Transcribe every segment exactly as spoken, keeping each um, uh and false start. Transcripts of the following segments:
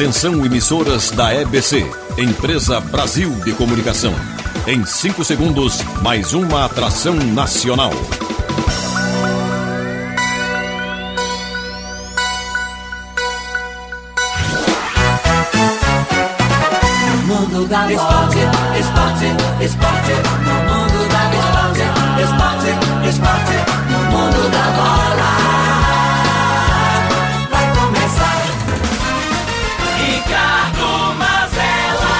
Atenção, emissoras da E B C, Empresa Brasil de Comunicação. Em cinco segundos, mais uma atração nacional. Mundo da bola. Esporte, esporte, esporte. No mundo da bola. Esporte, esporte. No mundo da bola. Vai começar. Ricardo Mazella.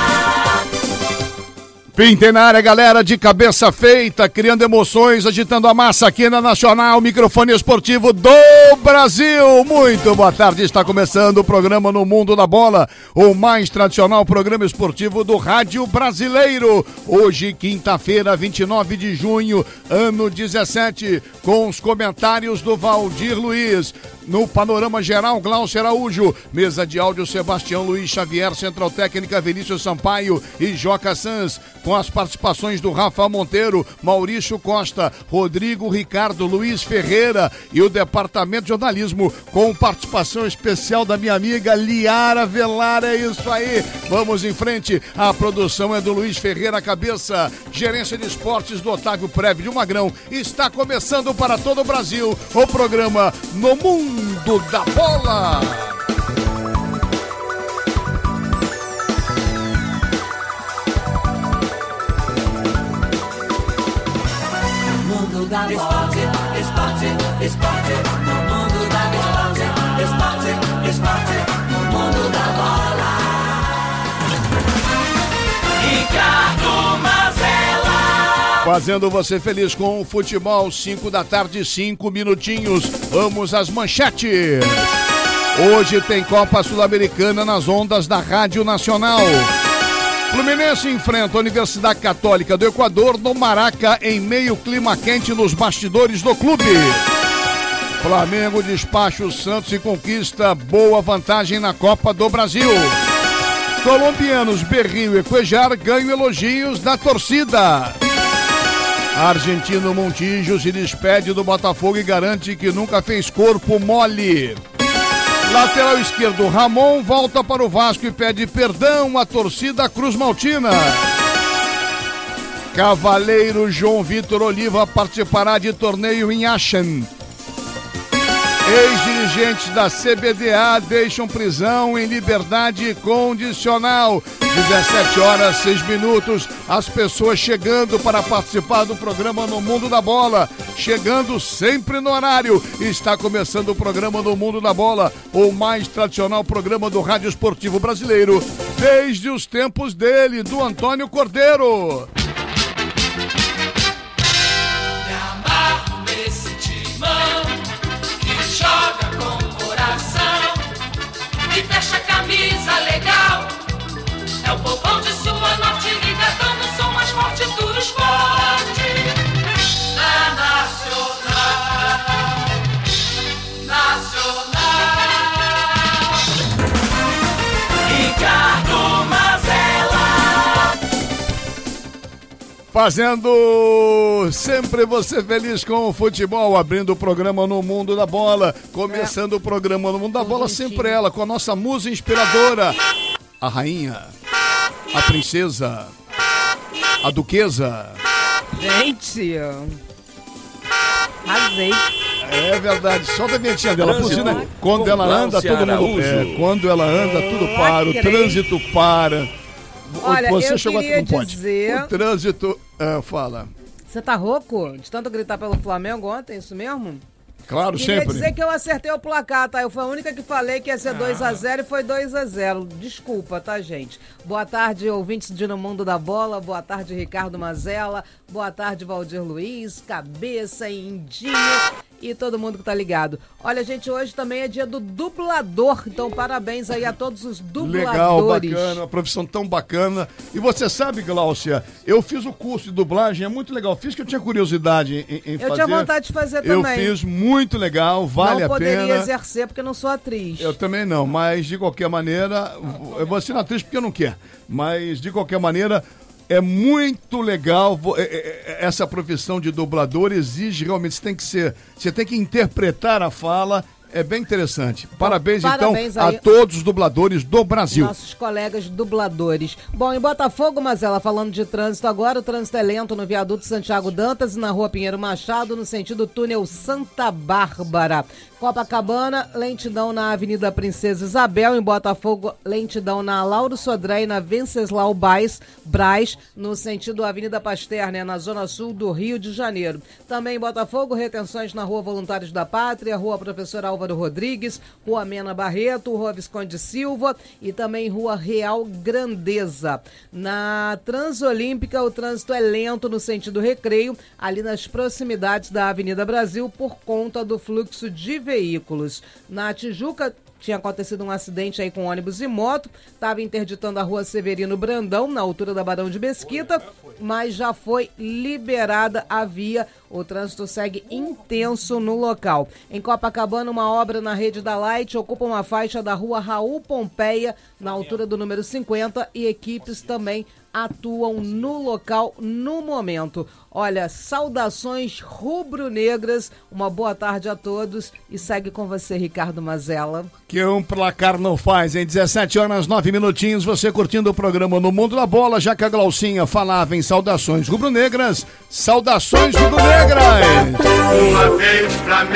Pintem na área, galera, de cabeça feita, criando emoções, agitando a massa aqui na Nacional, microfone esportivo do Brasil. Muito boa tarde, está começando o programa No Mundo da Bola, o mais tradicional programa esportivo do rádio brasileiro. Hoje, quinta-feira, vinte e nove de junho, ano dezessete, com os comentários do Valdir Luiz. No panorama geral, Glaucio Araújo, mesa de áudio, Sebastião Luiz Xavier, central técnica, Vinícius Sampaio e Joca Sanz, com as participações do Rafa Monteiro, Maurício Costa, Rodrigo Ricardo, Luiz Ferreira e o departamento de jornalismo, com participação especial da minha amiga Liara Velar. É isso aí, vamos em frente. A produção é do Luiz Ferreira, a cabeça, gerência de esportes do Otávio Preve de Magrão. Está começando para todo o Brasil o programa No Mundo da Bola. Mundo da bola. Esporte, esporte, esporte. No mundo da bola. Esporte, esporte. No mundo da bola. Ricardo Mazella. Fazendo você feliz com o futebol, cinco da tarde, cinco minutinhos. Vamos às manchetes. Hoje tem Copa Sul-Americana nas ondas da Rádio Nacional. Fluminense enfrenta a Universidade Católica do Equador no Maraca em meio clima quente nos bastidores do clube. Flamengo despacha o Santos e conquista boa vantagem na Copa do Brasil. Colombianos Berrio e Cuejar ganham elogios da torcida. Argentino Montijo se despede do Botafogo e garante que nunca fez corpo mole. Lateral esquerdo Ramon volta para o Vasco e pede perdão à torcida Cruz Maltina. Cavaleiro João Vitor Oliva participará de torneio em Aachen. Ex-dirigentes da C B D A deixam prisão em liberdade condicional. dezessete horas, seis minutos, as pessoas chegando para participar do programa No Mundo da Bola, chegando sempre no horário. Está começando o programa No Mundo da Bola, o mais tradicional programa do rádio esportivo brasileiro, desde os tempos dele, do Antônio Cordeiro. Me amarro nesse timão que joga com coração e fecha a camisa legal. É o povão de sua norte gritando o som mais forte do esporte. Na Nacional, Nacional. Ricardo Mazella. Fazendo sempre você feliz com o futebol, abrindo o programa No Mundo da Bola, começando é. o programa No Mundo da Bola, sempre ela, com a nossa musa inspiradora, a rainha, a princesa, a duquesa. Gente, arrasei. É verdade, solta a vinhetinha dela, buzina. Quando ela anda, todo mundo é, quando ela anda, tudo para, o trânsito para. Olha, você eu chegou queria aqui, não pode. dizer... O trânsito, é, fala. Você tá rouco? De tanto gritar pelo Flamengo ontem, isso mesmo? Claro, Queria sempre. dizer que eu acertei o placar, tá? Eu fui a única que falei que ia ser dois a zero e foi dois a zero. Desculpa, tá, gente? Boa tarde, ouvintes de No Mundo da Bola. Boa tarde, Ricardo Mazella. Boa tarde, Valdir Luiz, Cabeça, Indinho e todo mundo que tá ligado. Olha, gente, hoje também é dia do dublador, então parabéns aí a todos os dubladores. Legal, bacana, uma profissão tão bacana. E você sabe, Gláucia, eu fiz o curso de dublagem, é muito legal. Fiz que eu tinha curiosidade em, em eu fazer. Eu tinha vontade de fazer eu também. Eu fiz muito legal, vale a pena. Não poderia exercer porque não sou atriz. Eu também não, mas de qualquer maneira, eu vou ser atriz porque eu não quero. Mas de qualquer maneira, é muito legal, essa profissão de dublador exige realmente, você tem que ser, você tem que interpretar a fala, é bem interessante. Parabéns, Parabéns então, aí. a todos os dubladores do Brasil. Nossos colegas dubladores. Bom, em Botafogo, Mazela, falando de trânsito agora, o trânsito é lento no viaduto Santiago Dantas e na rua Pinheiro Machado, no sentido túnel Santa Bárbara. Copacabana, lentidão na Avenida Princesa Isabel, em Botafogo, lentidão na Lauro Sodré e na Venceslau Braz, Braz, no sentido Avenida Pasteur, né, na zona sul do Rio de Janeiro. Também em Botafogo, retenções na Rua Voluntários da Pátria, Rua Professor Álvaro Rodrigues, Rua Mena Barreto, Rua Visconde Silva e também Rua Real Grandeza. Na Transolímpica, o trânsito é lento no sentido Recreio, ali nas proximidades da Avenida Brasil, por conta do fluxo de veículos. Na Tijuca, tinha acontecido um acidente aí com ônibus e moto, estava interditando a Rua Severino Brandão, na altura da Barão de Mesquita, mas já foi liberada a via. O trânsito segue intenso no local. Em Copacabana, uma obra na rede da Light ocupa uma faixa da Rua Raul Pompeia, na altura do número cinquenta, e equipes também atuam no local no momento. Olha, saudações rubro-negras, uma boa tarde a todos e segue com você, Ricardo Mazella. Que um placar não faz, em dezessete horas, nove minutinhos, você curtindo o programa No Mundo da Bola, já que a Glaucinha falava em saudações rubro-negras, saudações rubro-negras! Uma vez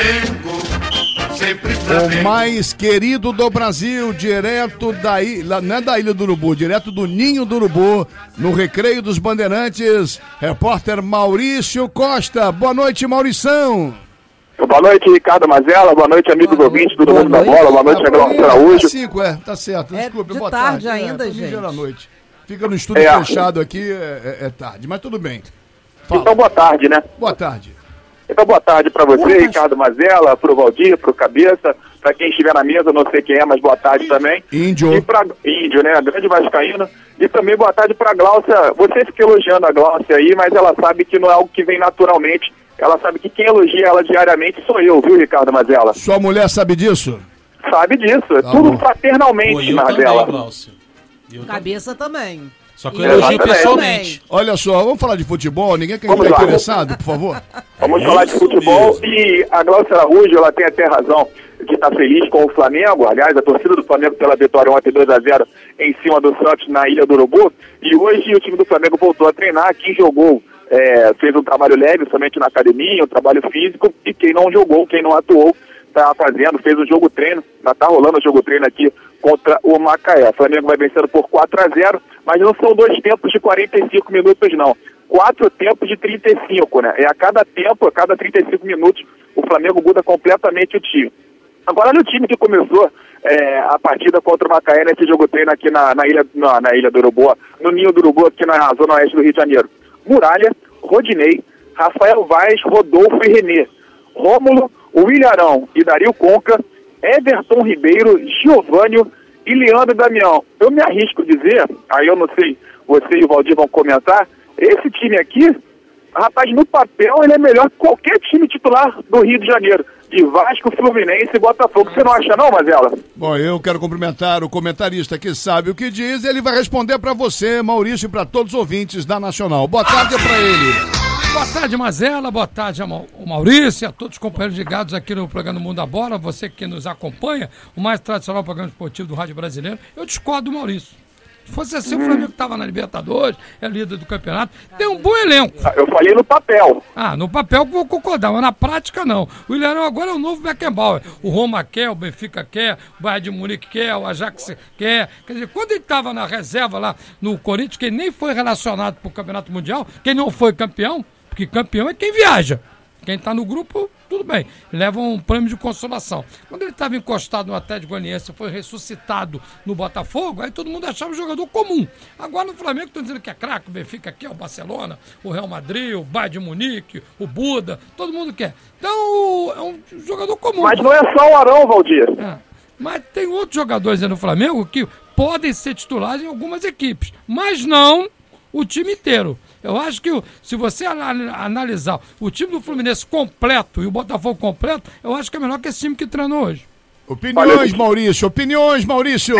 Flamengo, sempre Flamengo. O mais querido do Brasil, direto da ilha, não é da Ilha do Urubu, direto do Ninho do Urubu, no Recreio dos Bandeirantes, repórter Maurício Costa. Boa noite, Maurição. Boa noite, Ricardo Mazella. Boa noite, amigos Boa ouvintes noite. do Mundo da Bola. Boa noite, Glaucio Araújo. Tá cinco, é, tá certo. É Desculpe, de boa tarde tarde. ainda, é, gente. À noite. Fica no estúdio É. fechado aqui, é, é- é tarde, mas tudo bem. Fala. Então, boa tarde, né? Boa tarde. Então, boa tarde para você, Boa tarde. Ricardo Mazella, pro Valdir, pro Cabeça, para quem estiver na mesa, não sei quem é, mas boa tarde também. Índio. E pra Índio, né? Grande vascaíno. E também boa tarde pra Glaucia. Você fica elogiando a Glaucia aí, mas ela sabe que não é algo que vem naturalmente. Ela sabe que quem elogia ela diariamente sou eu, viu, Ricardo Mazella? Sua mulher sabe disso? Sabe disso. É Tá tudo bom. fraternalmente, Pô, eu Mazella. também, Glaucio. Eu também. Cabeça também. Só que E eu elogio Exatamente. pessoalmente. Olha só, vamos falar de futebol? Ninguém quer Vamos estar lá. interessado, por favor? Vamos É falar de isso futebol mesmo. e a Glaucia Araújo, ela tem até razão de estar feliz com o Flamengo. Aliás, a torcida do Flamengo pela vitória ontem dois a zero em cima do Santos na Ilha do Urubu. E hoje o time do Flamengo voltou a treinar. Quem jogou é, fez um trabalho leve, somente na academia, um trabalho físico. E quem não jogou, quem não atuou, está fazendo, fez um jogo treino. Já está rolando o jogo treino aqui contra o Macaé. O Flamengo vai vencendo por quatro a zero, mas não são dois tempos de quarenta e cinco minutos, não. Quatro tempos de trinta e cinco, né? E a cada tempo, a cada trinta e cinco minutos, o Flamengo muda completamente o time. Agora, no time que começou é, a partida contra o Macaé, nesse jogo treino aqui na, na, ilha, na, na Ilha do Urubu, no Ninho do Urubu, aqui na zona oeste do Rio de Janeiro. Muralha, Rodinei, Rafael Vaz, Rodolfo e Renê. Rômulo, William Arão e Dario Conca, Everton Ribeiro, Giovânio e Leandro Damião. Eu me arrisco a dizer, aí eu não sei, você e o Valdir vão comentar, esse time aqui, rapaz, no papel ele é melhor que qualquer time titular do Rio de Janeiro. De Vasco, Fluminense e Botafogo. Você não acha não, Mazella? Bom, eu quero cumprimentar o comentarista que sabe o que diz, ele vai responder para você, Maurício, e para todos os ouvintes da Nacional. Boa tarde para ele. Boa tarde, Mazella, boa tarde ao Maurício, a todos os companheiros ligados aqui no programa Mundo da Bola, você que nos acompanha, o mais tradicional programa esportivo do Rádio Brasileiro. Eu discordo do Maurício. Se fosse assim, o Flamengo estava na Libertadores, é líder do campeonato, tem um bom elenco. Eu falei no papel. Ah, no papel eu vou concordar, mas na prática não. O Ilharão agora é o novo Beckenbauer. O Roma quer, o Benfica quer, o Bayern de Munique quer, o Ajax quer. Quer dizer, quando ele estava na reserva lá no Corinthians, que nem foi relacionado para o Campeonato Mundial, quem não foi campeão, porque campeão é quem viaja. Quem está no grupo, tudo bem, leva um prêmio de consolação. Quando ele estava encostado no Atlético Goianiense, foi ressuscitado no Botafogo, aí todo mundo achava um jogador comum. Agora no Flamengo estão dizendo que é craque, o Benfica quer, o Barcelona, o Real Madrid, o Bayern de Munique, o Buda, todo mundo quer. Então é um jogador comum. Mas não é só o Arão, Valdir. É. Mas tem outros jogadores aí no Flamengo que podem ser titulares em algumas equipes, mas não o time inteiro. Eu acho que se você analisar o time do Fluminense completo e o Botafogo completo, eu acho que é melhor que esse time que treinou hoje. Opiniões, Maurício, opiniões, Maurício.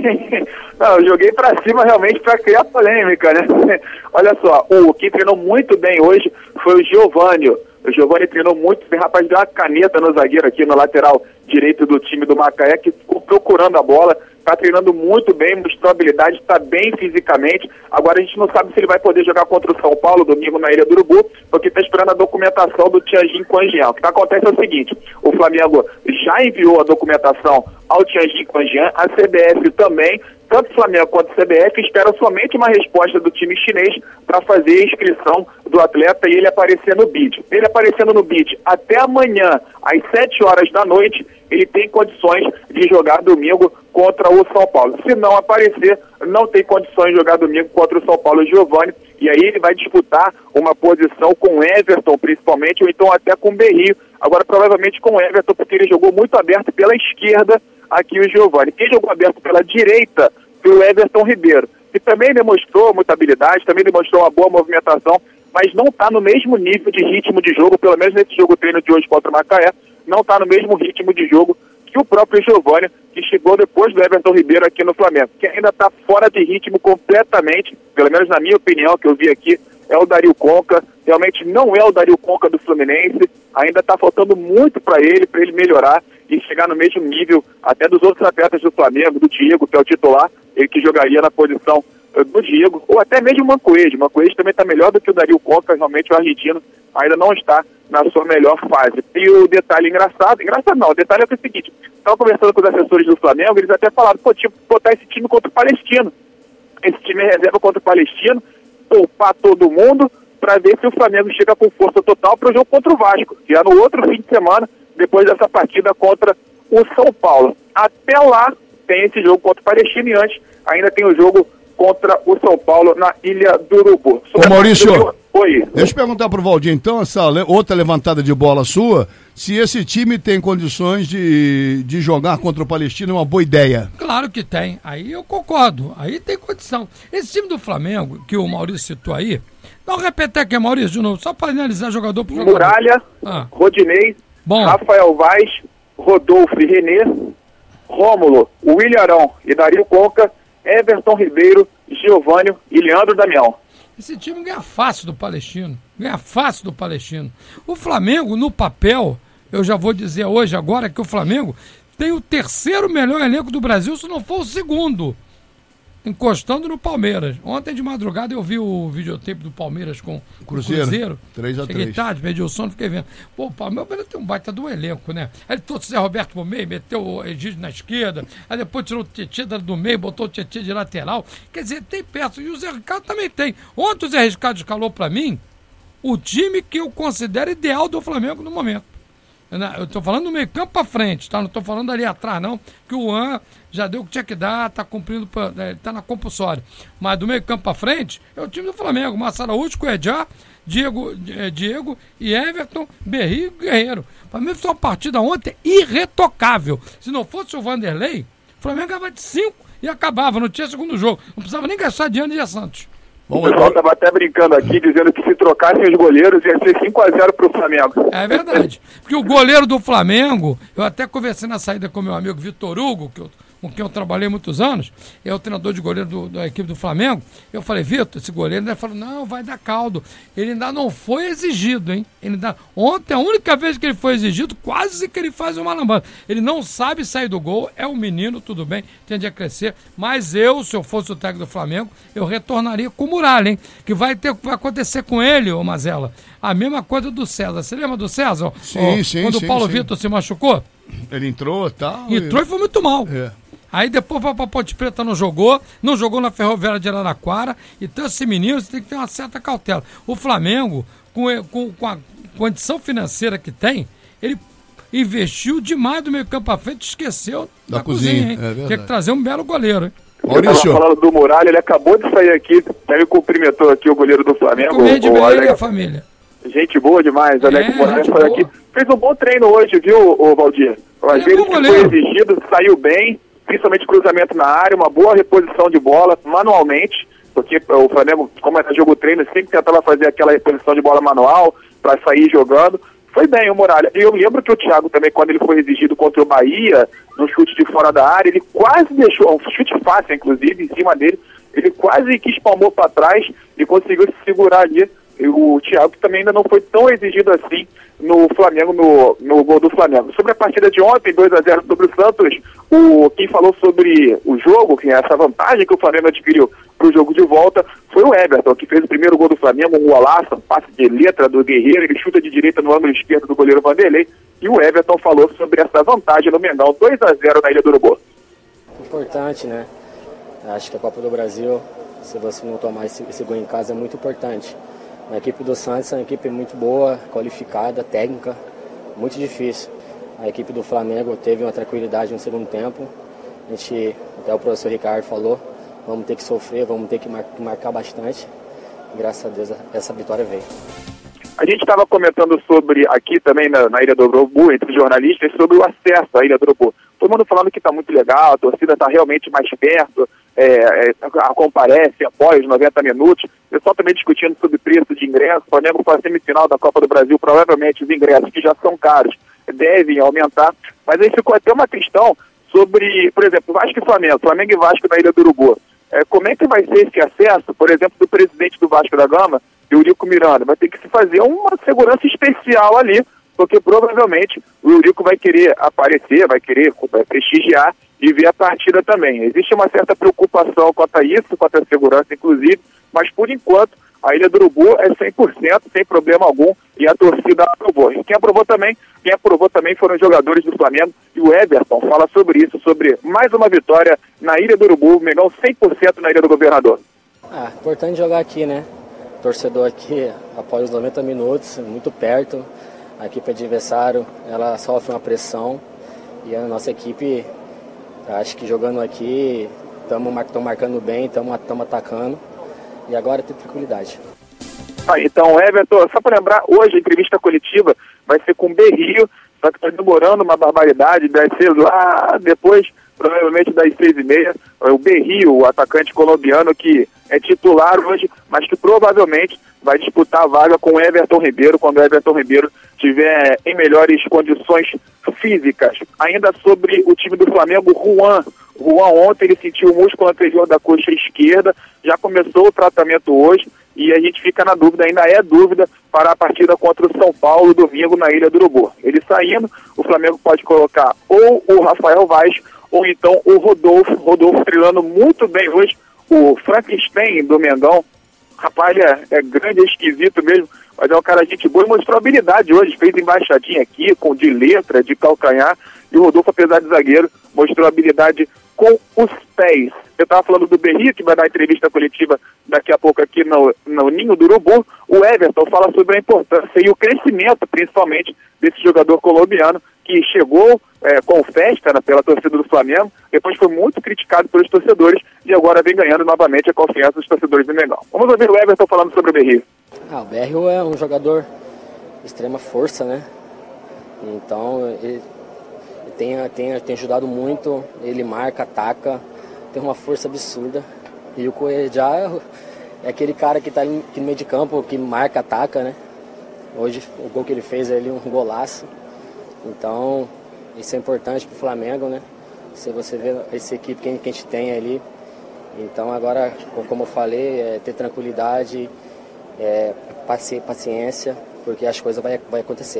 Não, eu joguei pra cima realmente pra criar polêmica, né? Olha só, o que treinou muito bem hoje foi o Giovânio. O Giovânio treinou muito bem, rapaz, deu uma caneta no zagueiro aqui, no lateral direito do time do Macaé, que ficou procurando a bola, está treinando muito bem, mostrou habilidade, está bem fisicamente. Agora a gente não sabe se ele vai poder jogar contra o São Paulo domingo na Ilha do Urubu, porque está esperando a documentação do Tianjin Quanjian. O que acontece é o seguinte, o Flamengo já enviou a documentação ao Tianjin Quanjian, a C B F também, tanto o Flamengo quanto a C B F esperam somente uma resposta do time chinês para fazer a inscrição do atleta e ele aparecer no bid. Ele aparecendo no bid até amanhã, às sete horas da noite, ele tem condições de jogar domingo contra o São Paulo. Se não aparecer, não tem condições de jogar domingo contra o São Paulo Giovani, e aí ele vai disputar uma posição com o Everton, principalmente, ou então até com o Berrio. Agora, provavelmente com o Everton, porque ele jogou muito aberto pela esquerda aqui o Giovani. Quem jogou aberto pela direita foi o Everton Ribeiro, que também demonstrou muita habilidade, também demonstrou uma boa movimentação, mas não está no mesmo nível de ritmo de jogo, pelo menos nesse jogo treino de hoje contra o Macaé, não está no mesmo ritmo de jogo que o próprio Giovani, que chegou depois do Everton Ribeiro aqui no Flamengo, que ainda está fora de ritmo completamente, pelo menos na minha opinião, que eu vi aqui, é o Dario Conca, realmente não é o Dario Conca do Fluminense, ainda está faltando muito para ele, para ele melhorar e chegar no mesmo nível até dos outros atletas do Flamengo, do Diego, que é o titular, ele que jogaria na posição do Diego, ou até mesmo o Mancoejo. O Mancoejo também está melhor do que o Dario Conca, realmente o argentino ainda não está na sua melhor fase. E o detalhe engraçado, engraçado não, o detalhe é, que é o seguinte, estava conversando com os assessores do Flamengo, eles até falaram, pô, tinha que botar esse time contra o Palestino, esse time é reserva contra o Palestino, poupar todo mundo, para ver se o Flamengo chega com força total para o jogo contra o Vasco, que é no outro fim de semana, depois dessa partida contra o São Paulo. Até lá tem esse jogo contra o Palestino e antes ainda tem o jogo contra o São Paulo na Ilha do Urubu. Ô Maurício, do... Oi. Deixa eu perguntar pro Valdir, então, essa le... outra levantada de bola sua, se esse time tem condições de, de jogar contra o Palestino, é uma boa ideia. Claro que tem, aí eu concordo, aí tem condição. Esse time do Flamengo, que o Maurício citou aí, dá um repetir aqui, Maurício, de novo, só para analisar jogador por jogador. Muralha, ah. Rodinei, Bom. Rafael Vaz, Rodolfo e Renê, Rômulo, William Arão e Dario Conca, Everton Ribeiro, Giovânio e Leandro Damião. Esse time ganha fácil do Palestino, ganha fácil do Palestino. O Flamengo, no papel, eu já vou dizer hoje, agora, que o Flamengo tem o terceiro melhor elenco do Brasil, se não for o segundo, encostando no Palmeiras. Ontem de madrugada eu vi o videotape do Palmeiras com o Cruzeiro. Cruzeiro. três a três. Cheguei tarde, perdi o sono, fiquei vendo. Pô, o Palmeiras tem um baita do elenco, né? Aí ele trouxe o Zé Roberto pro meio, meteu o Egídio na esquerda, aí depois tirou o Tietchan do meio, botou o Tietchan de lateral. Quer dizer, tem peças. E o Zé Ricardo também tem. Ontem o Zé Ricardo escalou pra mim o time que eu considero ideal do Flamengo no momento. Eu tô falando do meio campo pra frente, tá? Não tô falando ali atrás, não, que o Juan já deu o que tinha que dar, tá cumprindo, tá na compulsória. Mas do meio campo pra frente, é o time do Flamengo. Marcelo Araújo, Coedjá, Diego, eh, Diego e Everton, Berrio e Guerreiro. O Flamengo fez uma partida ontem irretocável. Se não fosse o Vanderlei, o Flamengo ganhava de cinco e acabava, não tinha segundo jogo. Não precisava nem gastar dinheiro de Santos. O pessoal estava até brincando aqui, dizendo que se trocassem os goleiros ia ser cinco a zero para o Flamengo. É verdade. Porque o goleiro do Flamengo, eu até conversei na saída com meu amigo Vitor Hugo, que eu, com quem eu trabalhei muitos anos, é o treinador de goleiro do, da equipe do Flamengo. Eu falei, Vitor, esse goleiro, ele falou, não, vai dar caldo. Ele ainda não foi exigido, hein? Ele ainda... Ontem, a única vez que ele foi exigido, quase que ele faz uma lambança. Ele não sabe sair do gol, é um menino, tudo bem, tende a crescer, mas eu, se eu fosse o técnico do Flamengo, eu retornaria com o Muralha, hein? Que vai, ter, vai acontecer com ele, ô Mazella, a mesma coisa do César. Você lembra do César? Sim, sim, Quando sim, o Paulo sim. Vitor se machucou? Ele entrou, tal. Entrou e foi muito mal. É. Aí depois foi pra Ponte Preta, não jogou, não jogou na Ferroviária de Araraquara. Então esse menino você tem que ter uma certa cautela. O Flamengo, com, com, com a condição financeira que tem, ele investiu demais do meio campo à frente, esqueceu da, da cozinha, cozinha, hein? É verdade. Tinha que trazer um belo goleiro, hein? Maurício. Eu tava falando do Muralha, ele acabou de sair aqui, até me cumprimentou aqui o goleiro do Flamengo. Comer de o bem Alex, a família. Gente boa demais, É, Alex Moraes gente foi boa. aqui. Fez um bom treino hoje, viu, o Valdir? Às Ele é vezes bom que foi goleiro. exigido, saiu bem, principalmente cruzamento na área, uma boa reposição de bola manualmente, porque o Flamengo, como era jogo treino, sempre tentava fazer aquela reposição de bola manual para sair jogando. Foi bem o Muralha. E eu lembro que o Thiago também, quando ele foi exigido contra o Bahia, no chute de fora da área, ele quase deixou, um chute fácil, inclusive, em cima dele, ele quase que espalmou para trás e conseguiu se segurar ali E o Thiago também ainda não foi tão exigido assim no Flamengo, no, no gol do Flamengo. Sobre a partida de ontem, dois a zero sobre o Santos, o, quem falou sobre o jogo, que é essa vantagem que o Flamengo adquiriu para o jogo de volta, foi o Everton, que fez o primeiro gol do Flamengo, um golaço, um passe de letra do Guerreiro, ele chuta de direita no ângulo esquerdo do goleiro Vanderlei, e o Everton falou sobre essa vantagem no Mengão, dois a zero na Ilha do Urubu. Importante, né? Acho que a Copa do Brasil, se você não tomar esse, esse gol em casa, é muito importante. A equipe do Santos é uma equipe muito boa, qualificada, técnica, muito difícil. A equipe do Flamengo teve uma tranquilidade no segundo tempo. A gente, até o professor Ricardo falou, vamos ter que sofrer, vamos ter que mar- marcar bastante. E, graças a Deus essa vitória veio. A gente estava comentando sobre, aqui também na, na Ilha do Urubu, entre os jornalistas, sobre o acesso à Ilha do Urubu. Todo mundo falando que está muito legal, a torcida está realmente mais perto, é, é, comparece, apoia os noventa minutos. O pessoal também discutindo sobre preço de ingresso. O Flamengo para a semifinal da Copa do Brasil, provavelmente os ingressos que já são caros devem aumentar. Mas aí ficou até uma questão sobre, por exemplo, Vasco e Flamengo, Flamengo e Vasco na Ilha do Urubu. É, como é que vai ser esse acesso, por exemplo, do presidente do Vasco da Gama, Eurico Miranda? Vai ter que se fazer uma segurança especial ali, porque provavelmente o Eurico vai querer aparecer, vai querer vai prestigiar e ver a partida também. Existe uma certa preocupação quanto a isso, quanto a segurança, inclusive, mas por enquanto a Ilha do Urubu é cem por cento, sem problema algum, e a torcida aprovou. E quem aprovou também, quem aprovou também foram os jogadores do Flamengo, e o Everton fala sobre isso, sobre mais uma vitória na Ilha do Urubu, Mengão cem por cento na Ilha do Governador. Ah, importante jogar aqui, né? O torcedor aqui, após os noventa minutos, muito perto. A equipe adversária, ela sofre uma pressão, e a nossa equipe, acho que jogando aqui, estamos marcando bem, estamos atacando. E agora tem tranquilidade. Ah, então, Everton, só para lembrar, hoje a entrevista coletiva vai ser com o Berrio, só que está demorando uma barbaridade, vai ser lá depois, provavelmente das seis e meia, o Berrio, o atacante colombiano que é titular hoje, mas que provavelmente vai disputar a vaga com o Everton Ribeiro, quando o Everton Ribeiro estiver em melhores condições físicas. Ainda sobre o time do Flamengo, Juan. Juan ontem ele sentiu o músculo anterior da coxa esquerda, já começou o tratamento hoje e a gente fica na dúvida, ainda é dúvida para a partida contra o São Paulo domingo na Ilha do Urubu. Ele saindo, o Flamengo pode colocar ou o Rafael Vaz ou então o Rodolfo, Rodolfo treinando muito bem hoje, o Frankenstein do Mengão. Rapaz, é, é grande, é esquisito mesmo, mas é um cara gente boa e mostrou habilidade hoje, fez embaixadinha aqui, com de letra, de calcanhar, e o Rodolfo, apesar de zagueiro, mostrou habilidade com os pés. Eu estava falando do Berrio, que vai dar entrevista coletiva daqui a pouco aqui no, no Ninho do Urubu. O Everton fala sobre a importância e o crescimento, principalmente, desse jogador colombiano, que chegou é, com festa, né, pela torcida do Flamengo, depois foi muito criticado pelos torcedores e agora vem ganhando novamente a confiança dos torcedores do Mengão. Vamos ouvir o Everton falando sobre o Berrio. Ah, o Berrio é um jogador de extrema força, né? Então, ele tem, tem, tem ajudado muito, ele marca, ataca, tem uma força absurda. E o Cuejá é aquele cara que está aqui no meio de campo, que marca, ataca, né? Hoje, o gol que ele fez ali, um golaço. Então, isso é importante para o Flamengo, né? Se você vê essa equipe que a gente tem ali. Então, agora, como eu falei, é ter tranquilidade, é, paciência, porque as coisas vão vai acontecer.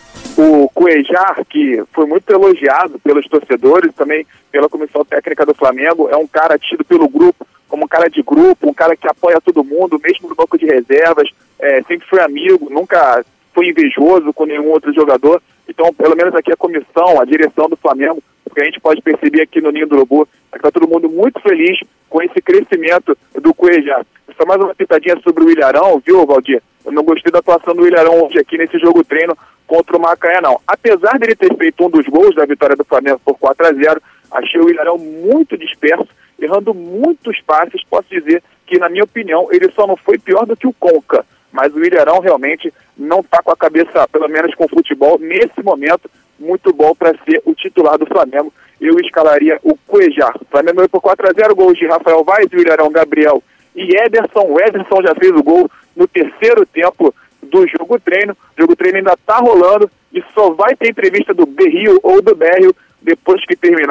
O Cuejar, que foi muito elogiado pelos torcedores, também pela comissão técnica do Flamengo, é um cara tido pelo grupo como um cara de grupo, um cara que apoia todo mundo, mesmo no banco de reservas, é, sempre foi amigo, nunca foi invejoso com nenhum outro jogador. Então, pelo menos aqui a comissão, a direção do Flamengo, porque a gente pode perceber aqui no Ninho do Urubu, está todo mundo muito feliz com esse crescimento do Cuejar. Só mais uma pitadinha sobre o Ilharão, viu, Valdir? Eu não gostei da atuação do Ilharão hoje aqui nesse jogo treino contra o Macaé, não. Apesar dele ter feito um dos gols da vitória do Flamengo por quatro a zero, achei o Ilharão muito disperso, errando muitos passes. Posso dizer que, na minha opinião, ele só não foi pior do que o Conca. Mas o Ilharão realmente não está com a cabeça, pelo menos com o futebol, nesse momento, muito bom para ser o titular do Flamengo. Eu escalaria o Cuejar. O Flamengo foi por quatro a zero, gols de Rafael Vaz, o Ilharão, Gabriel e Ederson. O Ederson já fez o gol no terceiro tempo do jogo treino. O jogo treino ainda está rolando e só vai ter entrevista do Berrio ou do Berrio depois que terminar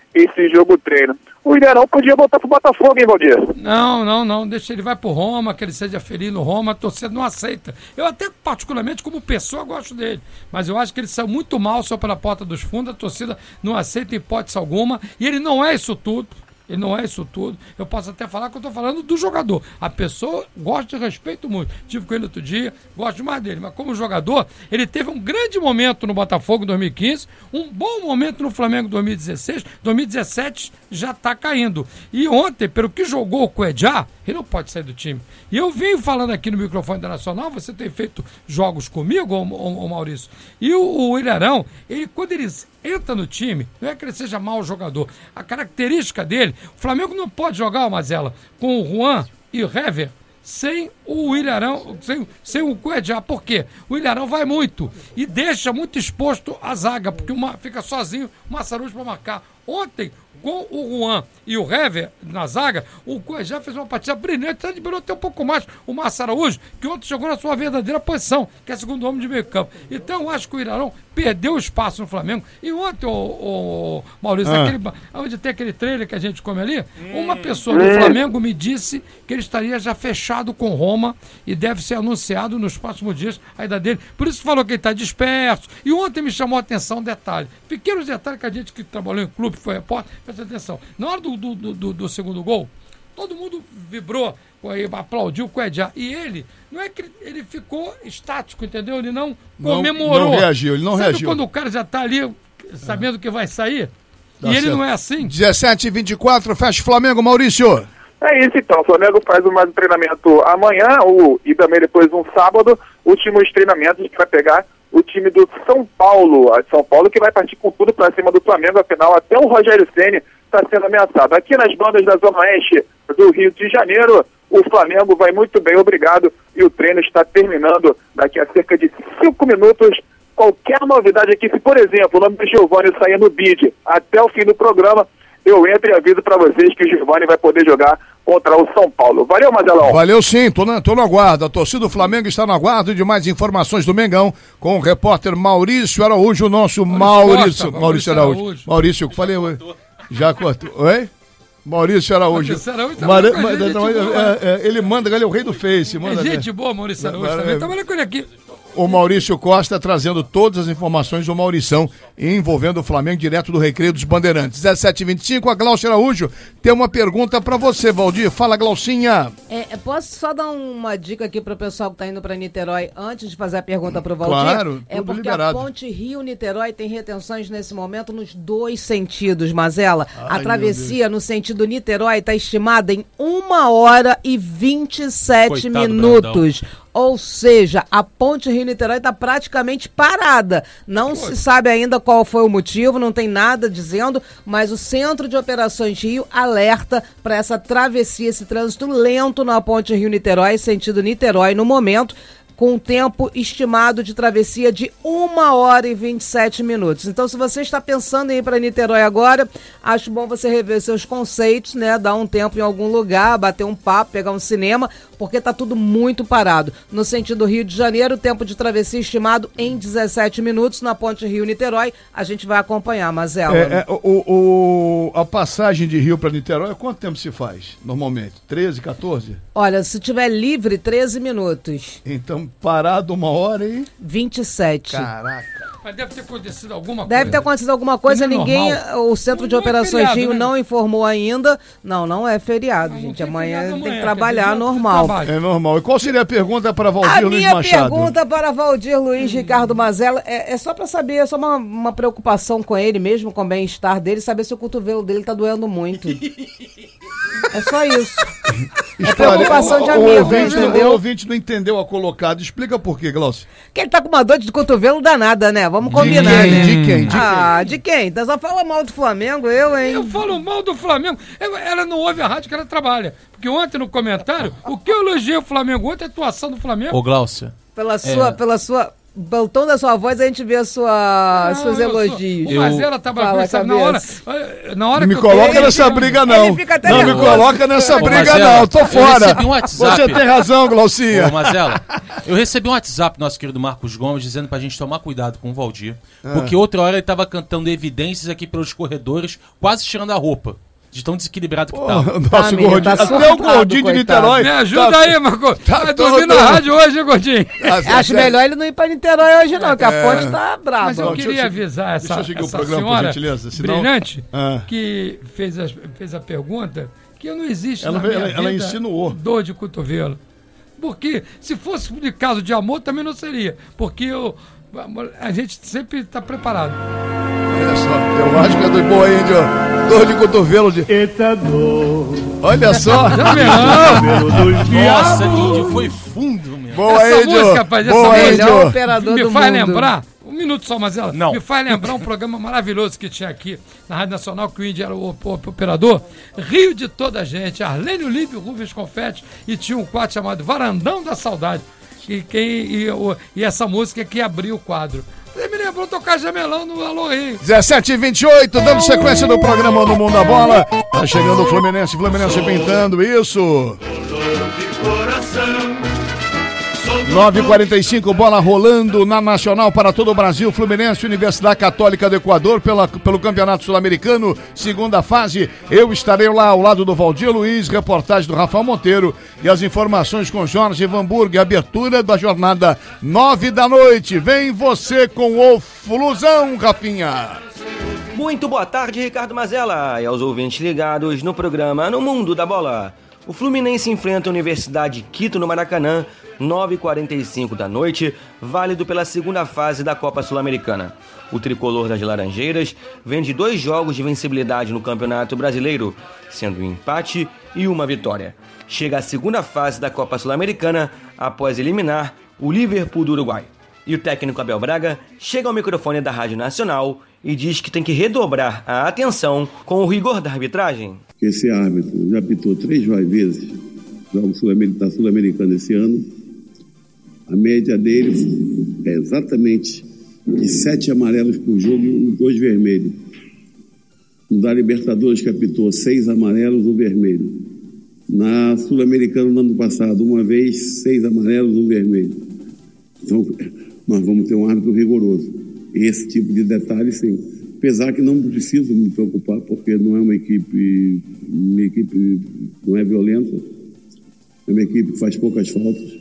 esse jogo treino. O Ilharão podia voltar pro Botafogo, hein, Valdir? Não, não, não. Deixa ele vai pro Roma, que ele seja feliz no Roma. A torcida não aceita. Eu até, particularmente, como pessoa, gosto dele. Mas eu acho que ele saiu muito mal só pela porta dos fundos. A torcida não aceita hipótese alguma. E ele não é isso tudo. Ele não é isso tudo. Eu posso até falar que eu estou falando do jogador. A pessoa gosta e respeito muito. Tive com ele outro dia, gosto mais dele. Mas como jogador, ele teve um grande momento no Botafogo em dois mil e quinze, um bom momento no Flamengo em dois mil e dezesseis, dois mil e dezessete já está caindo. E ontem, pelo que jogou o Cuejá, ele não pode sair do time. E eu venho falando aqui no microfone da Nacional, você tem feito jogos comigo, ô, ô, ô Maurício, e o, o Ilharão, ele, quando ele entra no time, não é que ele seja mau jogador, a característica dele, o Flamengo não pode jogar, o Mazela, com o Juan e o Hever sem o Ilharão, sem, sem o Cuejá. Por quê? O Ilharão vai muito e deixa muito exposto a zaga, porque uma, fica sozinho o Massarujo para marcar. Ontem, com o Juan e o Hever na zaga, o Cuejá fez uma partida brilhante, até liberou até um pouco mais o Márcio Araújo, que ontem chegou na sua verdadeira posição, que é segundo homem de meio campo. Então, eu acho que o Ilharão perdeu espaço no Flamengo. E ontem, o, o Maurício, ah. aquele, onde tem aquele trailer que a gente come ali, uma pessoa do Flamengo me disse que ele estaria já fechado com Roma e deve ser anunciado nos próximos dias a ida dele. Por isso falou que ele está disperso. E ontem me chamou a atenção um detalhe. Pequenos detalhes que a gente que trabalhou em clube, foi repórter, presta atenção. Na hora do, do, do, do segundo gol, todo mundo vibrou, aplaudiu o Cuejá. E ele, não é que ele, ele ficou estático, entendeu? Ele não, não comemorou. Não reagiu, ele não Sabe reagiu. quando o cara já está ali sabendo que vai sair? Tá e ele certo. não é assim? dezessete e vinte e quatro, fecha o Flamengo, Maurício. É isso então, o Flamengo faz mais um treinamento amanhã o, e também depois um sábado, últimos treinamentos para pegar o time do São Paulo, a São Paulo que vai partir com tudo para cima do Flamengo, afinal até o Rogério Ceni está sendo ameaçado. Aqui nas bandas da Zona Oeste do Rio de Janeiro, o Flamengo vai muito bem, obrigado, e o treino está terminando daqui a cerca de cinco minutos. Qualquer novidade aqui, se por exemplo o nome do Giovani sair no bid até o fim do programa, eu entro e aviso para vocês que o Giovani vai poder jogar contra o São Paulo. Valeu, Mazelão. Valeu sim, tô, na, tô no aguardo. A torcida do Flamengo está no aguardo de mais informações do Mengão com o repórter Maurício Araújo, o nosso Maurício. Maurício, Costa, Maurício Araújo. Araújo. Maurício, eu falei, oi. Já cortou. Oi? Maurício Araújo. Maurício Araújo Mara, ma, gente, não, é, é, ele manda, ele é o rei do Face. Manda, é gente boa, Maurício Araújo é, também. Trabalha com ele aqui. O Maurício Costa trazendo todas as informações do Maurição envolvendo o Flamengo direto do Recreio dos Bandeirantes. dezessete e vinte e cinco, a Glaucia Araújo tem uma pergunta pra você, Valdir. Fala, Glaucinha. É, posso só dar uma dica aqui pro pessoal que tá indo pra Niterói antes de fazer a pergunta pro Valdir? Claro, é porque liberado. A ponte Rio-Niterói tem retenções nesse momento nos dois sentidos, Mazela. Ai, a travessia no sentido Niterói está estimada em uma hora e vinte e sete Coitado minutos. Brandão. Ou seja, a ponte Rio-Niterói está praticamente parada. Não Poxa. se sabe ainda qual foi o motivo, não tem nada dizendo, mas o Centro de Operações Rio alerta para essa travessia, esse trânsito lento na ponte Rio-Niterói, sentido Niterói, no momento, com um tempo estimado de travessia de uma hora e vinte e sete minutos. Então, se você está pensando em ir para Niterói agora, acho bom você rever seus conceitos, né? Dar um tempo em algum lugar, bater um papo, pegar um cinema, porque está tudo muito parado. No sentido Rio de Janeiro, o tempo de travessia estimado em dezessete minutos, na ponte Rio-Niterói, a gente vai acompanhar, Mazela. É, é, o, o, a passagem de Rio para Niterói, quanto tempo se faz, normalmente? treze, quatorze? Olha, se tiver livre, treze minutos. Então, parado uma hora e... vinte e sete. Caraca. Mas deve ter acontecido alguma deve coisa. Deve ter acontecido alguma coisa, ninguém, normal. O Centro não de Operações é feriado, Rio né? não informou ainda. Não, não é feriado, não, gente. Não amanhã tem amanhã, que trabalhar normal. É normal. E qual seria a pergunta para Valdir a Luiz Machado? A minha pergunta para Valdir Luiz hum. Ricardo Mazella é, é só para saber, é só uma, uma preocupação com ele mesmo, com o bem-estar dele, saber se o cotovelo dele tá doendo muito. É só isso. É preocupação de amigo, o ouvinte, entendeu? O ouvinte não entendeu a colocada. Explica por quê, Glaucio. Que ele tá com uma dor de cotovelo danada, né? Vamos combinar, de quem? né? De quem? De ah, quem? de quem? Então só fala mal do Flamengo, eu, hein? Eu falo mal do Flamengo. Eu, ela não ouve a rádio que ela trabalha. Porque ontem no comentário, o que eu elogiei o Flamengo ontem é a atuação do Flamengo. Ô, Glaucia. Pela sua, é... pela sua pelo tom da sua voz, a gente vê a sua, Não, seus eu elogios. Sou, o Mazela tava Fala, sabe, na hora, na hora Não me que coloca eu... nessa briga, não. Ele fica até Não me nervoso. coloca nessa Ô, briga, Mazela, não. Tô eu fora. recebi um WhatsApp. Você tem razão, Glaucia. Ô, Mazela, eu recebi um WhatsApp do nosso querido Marcos Gomes dizendo pra gente tomar cuidado com o Valdir, Ah. porque outra hora ele tava cantando evidências aqui pelos corredores, quase tirando a roupa, de tão desequilibrado que Pô, tava. nosso Tá, menino, gordinho, tá até o surtado, gordinho de coitado. Niterói. Me ajuda tá- aí, Marco. tá Vai dormir todo- na rádio hoje, hein, gordinho? Tá- Acho melhor ele não ir pra Niterói hoje, não, que a fonte tá brava. Mas eu Não, deixa queria eu- avisar essa, deixa eu seguir o essa programa, por senhora gentileza, senão- brilhante Ah. que fez a, fez a pergunta que não existe Ela na veio- minha ela- ela vida insinuou. dor de cotovelo. Porque se fosse de caso de amor também não seria. Porque eu, a gente sempre está preparado. Olha só, eu acho que é do boa aí, de dor de cotovelo. De... Eita dor, Olha só. Já viu? pelo dos Nossa, Índio, foi fundo, meu. Boa, Essa Índio. música, rapaz, essa Boa, música- Índio. Melhor operador Me do faz mundo. lembrar, um minuto só, Mazela, Não. me faz lembrar um programa maravilhoso que tinha aqui na Rádio Nacional, que o Índio era o, o- o operador, Rio de Toda a Gente, Arlênio Líbio, Rubens Confetti, e tinha um quadro chamado Varandão da Saudade, e, quem, e, o- e essa música que abriu o quadro. Você me lembrou tocar Jamelão no Alô Rio. dezessete e vinte e oito, dando sequência no programa No Mundo da Bola. Tá chegando o Fluminense, Fluminense pintando isso. nove e quarenta e cinco, bola rolando na Nacional para todo o Brasil. Fluminense, Universidade Católica do Equador, pela, pelo Campeonato Sul-Americano, segunda fase. Eu estarei lá ao lado do Valdir Luiz, reportagem do Rafael Monteiro e as informações com Jorge Vanburg. Abertura da jornada, nove da noite. Vem você com o Flusão, Rafinha. Muito boa tarde, Ricardo Mazella, e aos ouvintes ligados no programa No Mundo da Bola. O Fluminense enfrenta a Universidade de Quito no Maracanã, nove e quarenta e cinco da noite, válido pela segunda fase da Copa Sul-Americana. O tricolor das Laranjeiras vem de dois jogos de vencibilidade no Campeonato Brasileiro, sendo um empate e uma vitória. Chega à segunda fase da Copa Sul-Americana após eliminar o Liverpool do Uruguai. E o técnico Abel Braga chega ao microfone da Rádio Nacional e diz que tem que redobrar a atenção com o rigor da arbitragem. Esse árbitro já apitou três vezes jogos da Sul-Americana esse ano. A média dele é exatamente de sete amarelos por jogo e dois vermelhos. No da Libertadores, que apitou seis amarelos, um vermelho. Na Sul-Americana, no ano passado, uma vez, seis amarelos, um vermelho. Então, nós vamos ter um árbitro rigoroso. Esse tipo de detalhe, sim. Apesar que não preciso me preocupar, porque não é uma equipe, uma equipe não é violenta, é uma equipe que faz poucas faltas.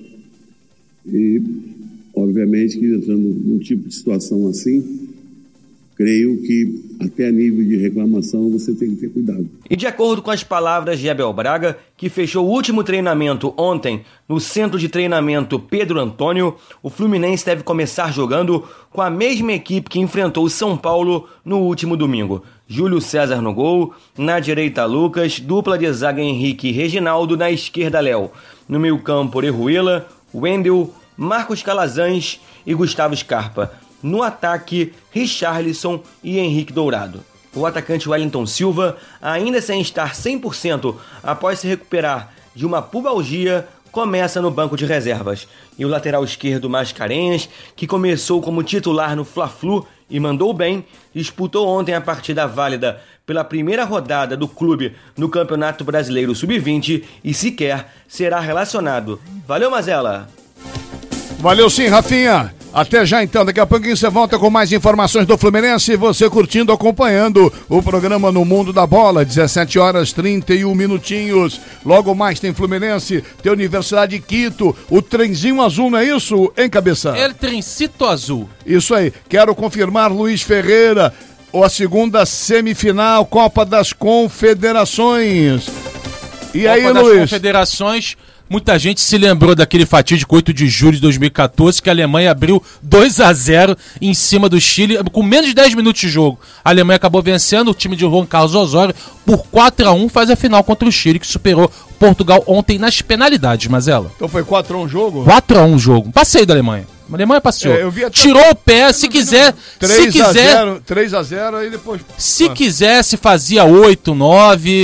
E, obviamente, que entrando num tipo de situação assim, creio que até a nível de reclamação você tem que ter cuidado. E de acordo com as palavras de Abel Braga, que fechou o último treinamento ontem no Centro de Treinamento Pedro Antônio, o Fluminense deve começar jogando com a mesma equipe que enfrentou o São Paulo no último domingo. Júlio César no gol, na direita Lucas, dupla de zaga Henrique e Reginaldo, na esquerda Léo. No meio campo Orejuela, Wendel, Marcos Calazans e Gustavo Scarpa. No ataque, Richarlison e Henrique Dourado. O atacante Wellington Silva, ainda sem estar cem por cento após se recuperar de uma pubalgia, começa no banco de reservas. E o lateral esquerdo Mascarenhas, que começou como titular no Fla-Flu e mandou bem, disputou ontem a partida válida pela primeira rodada do clube no Campeonato Brasileiro sub vinte e sequer será relacionado. Valeu, Mazella! Valeu sim, Rafinha. Até já então, daqui a pouquinho você volta com mais informações do Fluminense, você curtindo, acompanhando o programa No Mundo da Bola, dezessete horas e trinta e um minutinhos. Logo mais tem Fluminense, tem Universidade de Quito, o trenzinho azul, não é isso, hein, Cabeça? El trencito azul. Isso aí, quero confirmar, Luiz Ferreira, ou a segunda semifinal, Copa das Confederações. E Copa aí, das Luiz? Confederações. Muita gente se lembrou daquele fatídico oito de julho de dois mil e catorze, que a Alemanha abriu dois a zero em cima do Chile, com menos de dez minutos de jogo. A Alemanha acabou vencendo, o time de Juan Carlos Osório, por quatro a um, faz a final contra o Chile, que superou Portugal ontem nas penalidades, Mazella. Então foi quatro a um o jogo? quatro a um o jogo. Passeio da Alemanha. A Alemanha passeou. É, eu vi até- Tirou o pé, se quiser, se quiser... três a zero, aí depois... Se ah. quisesse, fazia oito, nove...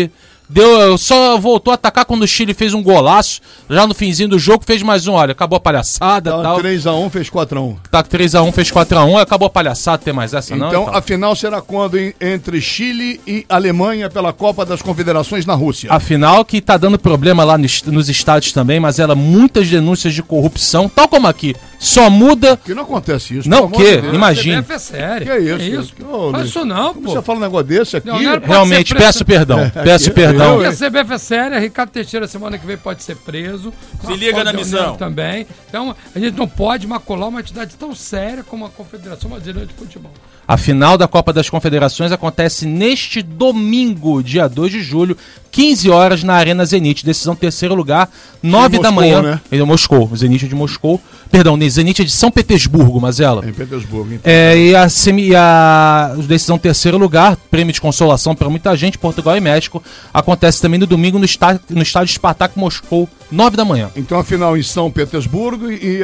Deu, só voltou a atacar quando o Chile fez um golaço. Já no finzinho do jogo fez mais um. Olha, acabou a palhaçada. Tá tal. três a um, fez quatro a um. Tá três a um, fez quatro a um. Acabou a palhaçada, tem mais essa não? Então, a final será quando em- entre Chile e Alemanha pela Copa das Confederações na Rússia. A final que tá dando problema lá nos, nos estádios também, mas ela muitas denúncias de corrupção, tal como aqui. Só muda. Que não acontece isso. Não, pelo amor que? de Deus. Imagine. C B F é sério. Que isso? Que isso? Ô, Faz Luiz, isso não, como pô. você fala um negócio desse aqui? Não, não pode Realmente, ser preso. peço perdão. É, Peço aqui- perdão. Porque a C B F é séria, Ricardo Teixeira semana que vem pode ser preso. Se liga na missão. Também. Então, a gente não pode macular uma entidade tão séria como a Confederação Brasileira de Futebol. A final da Copa das Confederações acontece neste domingo, dia dois de julho, quinze horas, na Arena Zenit. Decisão terceiro lugar, nove da Moscou, manhã. né? Ele é Moscou, o Zenit é de Moscou. Perdão, o Zenit é de São Petersburgo, Mazela. Em Petersburgo, então. É, e a, semi, e a decisão terceiro lugar, prêmio de consolação para muita gente, Portugal e México, acontece também no domingo no estádio, no estádio Spartak Moscou, nove da manhã. Então a final em São Petersburgo e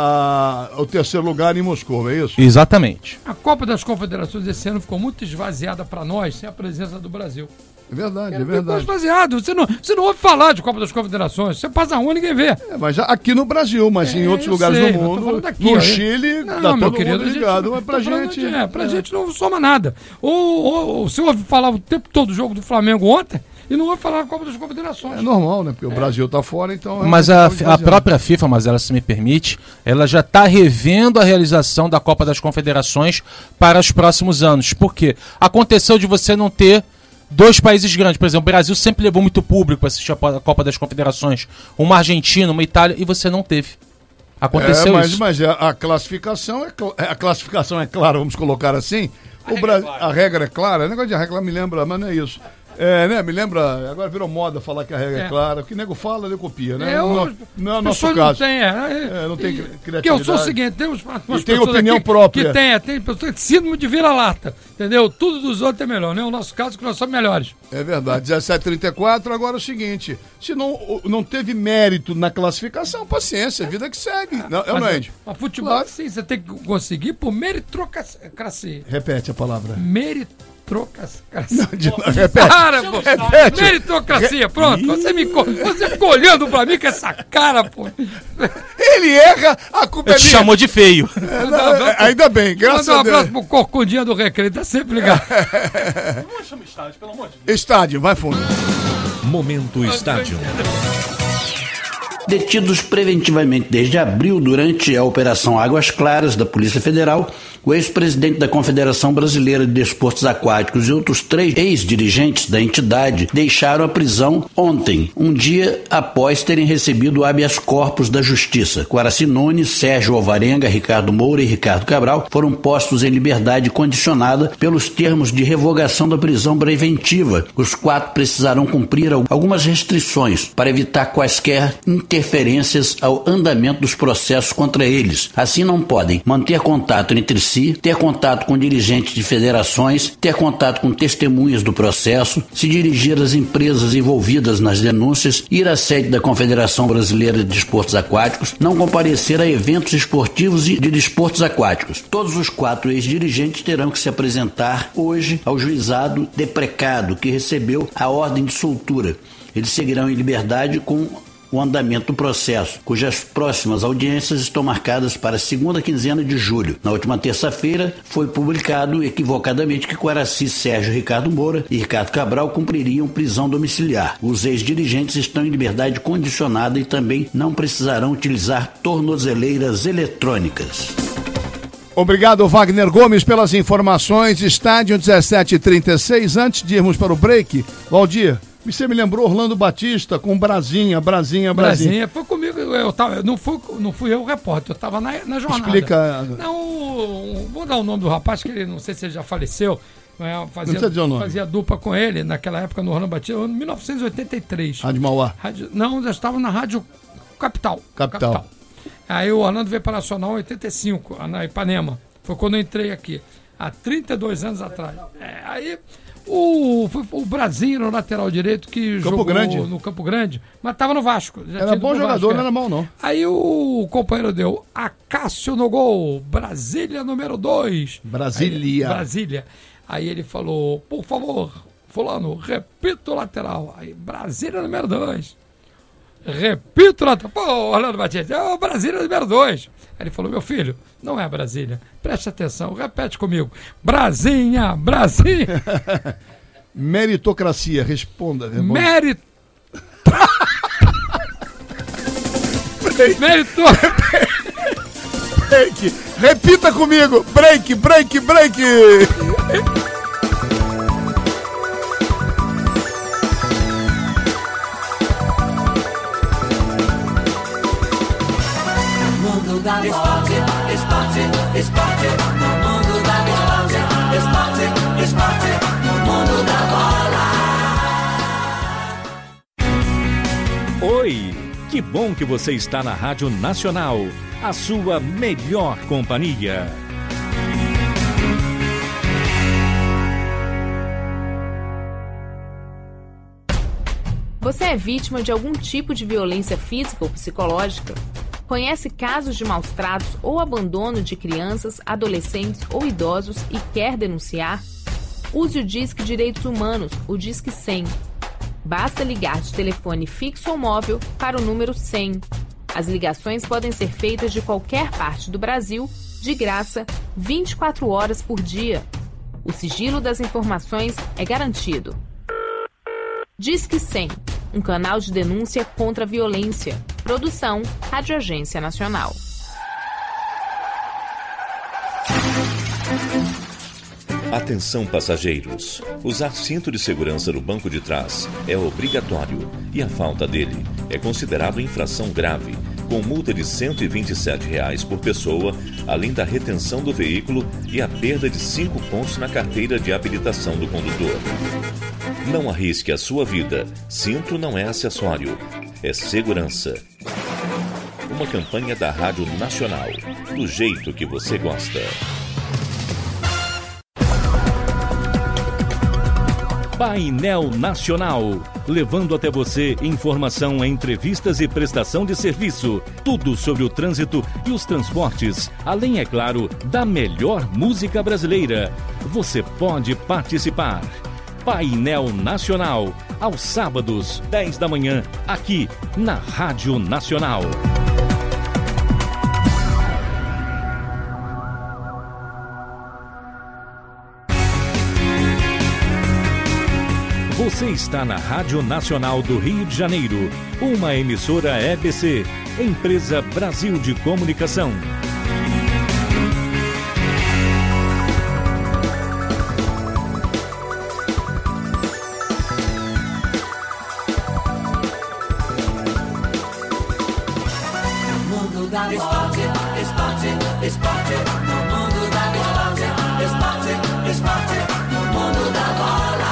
a, o terceiro lugar em Moscou, é isso? Exatamente. A Copa das Confederações esse ano ficou muito esvaziada para nós sem a presença do Brasil. É verdade, é Ficou verdade. esvaziado. Você não, você não ouve falar de Copa das Confederações. Você passa a rua e ninguém vê. É, mas já aqui no Brasil, mas em É, outros eu lugares sei, do eu tô mundo, falando daqui, no ó. Chile, Não, tá meu todo querido, mundo a gente- ligado, mas tô pra falando gente... de- é, pra gente não soma nada. Ou, ou, ou você ouve falar o tempo todo do jogo do Flamengo ontem e não ouve falar da Copa das Confederações. É normal, né? Porque o Brasil tá fora, então... é Mas uma a, questão de a fazer. própria FIFA, mas ela se me permite, ela já está revendo a realização da Copa das Confederações para os próximos anos. Por quê? Aconteceu de você não ter dois países grandes. Por exemplo, o Brasil sempre levou muito público para assistir a Copa das Confederações. Uma Argentina, uma Itália, e você não teve. Aconteceu é, mas, isso. Mas a, a classificação é cl- a classificação é clara, vamos colocar assim. O Bra... A regra é clara. O negócio de regra me lembra, mas não é isso. É, né? Me lembra. Agora virou moda falar que a regra é, É. clara. O que nego fala, ele copia, né? Eu- não, não é o nosso pessoas caso. Não tem, é, É, não tem e- cri- Porque criatividade. eu sou o seguinte, tem uns, umas E tem pessoas opinião aqui própria. Que tem, é, tem pessoas que síndrome de vira-lata, entendeu? Tudo dos outros é melhor, não é o nosso caso que nós somos melhores. É verdade. dezessete e trinta e quatro, agora é o seguinte. Se não, o- não teve mérito na classificação, paciência, vida que segue. Não, é ou não é, Andy? Mas futebol, Claro. sim, você tem que conseguir por meritocracia. Repete a palavra. Meritocracia. De novo, repete. Cara, pô. Repete. Meritocracia, pronto. Você, me, co- você ficou olhando pra mim com essa cara, pô. Ele erra, a culpa Eu é te minha. chamou de feio. É, não, é, ainda bem, graças Manda um a Deus. abraço pro Corcundinha do Recreio, tá sempre ligado. Estádio, vai fundo. Momento Estádio. Detidos preventivamente desde abril durante a Operação Águas Claras da Polícia Federal, o ex-presidente da Confederação Brasileira de Desportos Aquáticos e outros três ex-dirigentes da entidade deixaram a prisão ontem, um dia após terem recebido o habeas corpus da Justiça. Guaraci Nunes, Sérgio Alvarenga, Ricardo Moura e Ricardo Cabral foram postos em liberdade condicionada pelos termos de revogação da prisão preventiva. Os quatro precisarão cumprir algumas restrições para evitar quaisquer interferências ao andamento dos processos contra eles. Assim, não podem manter contato entre si, ter contato com dirigentes de federações, ter contato com testemunhas do processo, se dirigir às empresas envolvidas nas denúncias, ir à sede da Confederação Brasileira de Desportos Aquáticos, não comparecer a eventos esportivos e de desportos aquáticos. Todos os quatro ex-dirigentes terão que se apresentar hoje ao juizado deprecado, que recebeu a ordem de soltura. Eles seguirão em liberdade com o andamento do processo, cujas próximas audiências estão marcadas para a segunda quinzena de julho. Na última terça-feira, foi publicado equivocadamente que Guaraci, Sérgio Ricardo Moura e Ricardo Cabral cumpririam prisão domiciliar. Os ex-dirigentes estão em liberdade condicionada e também não precisarão utilizar tornozeleiras eletrônicas. Obrigado, Wagner Gomes, pelas informações. Estádio dezessete e trinta e seis. Antes de irmos para o break, Valdir, você me lembrou Orlando Batista com Brasinha, Brasinha, Brasinha. Brasinha, foi comigo, eu tava, não, fui, não fui eu o repórter, eu tava na, na jornada. Explica. Não, o- vou dar o nome do rapaz, que ele, não sei se ele já faleceu, é, fazia, precisa dizer o nome. fazia dupla com ele, naquela época no Orlando Batista, em mil novecentos e oitenta e três. Rádio Mauá. Rádio, não, já estava na Rádio Capital. Capital. Aí o Orlando veio para a Nacional em oitenta e cinco, na Ipanema. Foi quando eu entrei aqui, há trinta e dois anos atrás. É, aí o, foi o Brasil, no lateral direito, que Campo jogou Grande. no Campo Grande, mas estava no Vasco. já Era tinha ido bom pro jogador, Vasco, é. não era mal não. Aí o companheiro deu Acácio no gol, Brasília número dois. Brasília. Aí, Brasília. Aí ele falou, por favor, fulano, repita o lateral. Aí, Brasília número dois. Repita o lateral. Pô, Orlando Batista, é o Brasília número dois. Aí ele falou, meu filho, não é Brasília. Preste atenção, repete comigo. Brasinha, Brasinha. Meritocracia, responda. Merit... Meritor... Break. Repita comigo. Break, break, break. Mundo da esporte, esporte, esporte, no mundo da esporte, esporte, esporte, no mundo da bola. Oi, que bom que você está na Rádio Nacional, a sua melhor companhia. Você é vítima de algum tipo de violência física ou psicológica? Conhece casos de maus tratos ou abandono de crianças, adolescentes ou idosos e quer denunciar? Use o Disque Direitos Humanos, o Disque cem. Basta ligar de telefone fixo ou móvel para o número cem. As ligações podem ser feitas de qualquer parte do Brasil, de graça, vinte e quatro horas por dia. O sigilo das informações é garantido. Disque cem, um canal de denúncia contra a violência. Produção, Rádio Agência Nacional. Atenção passageiros, usar cinto de segurança no banco de trás é obrigatório e a falta dele é considerado infração grave, com multa de cento e vinte e sete reais por pessoa, além da retenção do veículo e a perda de cinco pontos na carteira de habilitação do condutor. Não arrisque a sua vida, cinto não é acessório, é segurança. Uma campanha da Rádio Nacional, do jeito que você gosta. Painel Nacional, levando até você informação, entrevistas e prestação de serviço. Tudo sobre o trânsito e os transportes, além, é claro, da melhor música brasileira. Você pode participar. Painel Nacional, aos sábados, dez da manhã, aqui na Rádio Nacional. Você está na Rádio Nacional do Rio de Janeiro, uma emissora E B C, Empresa Brasil de Comunicação. Mundo da esporte, esporte, esporte, no mundo da esporte, esporte, esporte, no mundo da bola.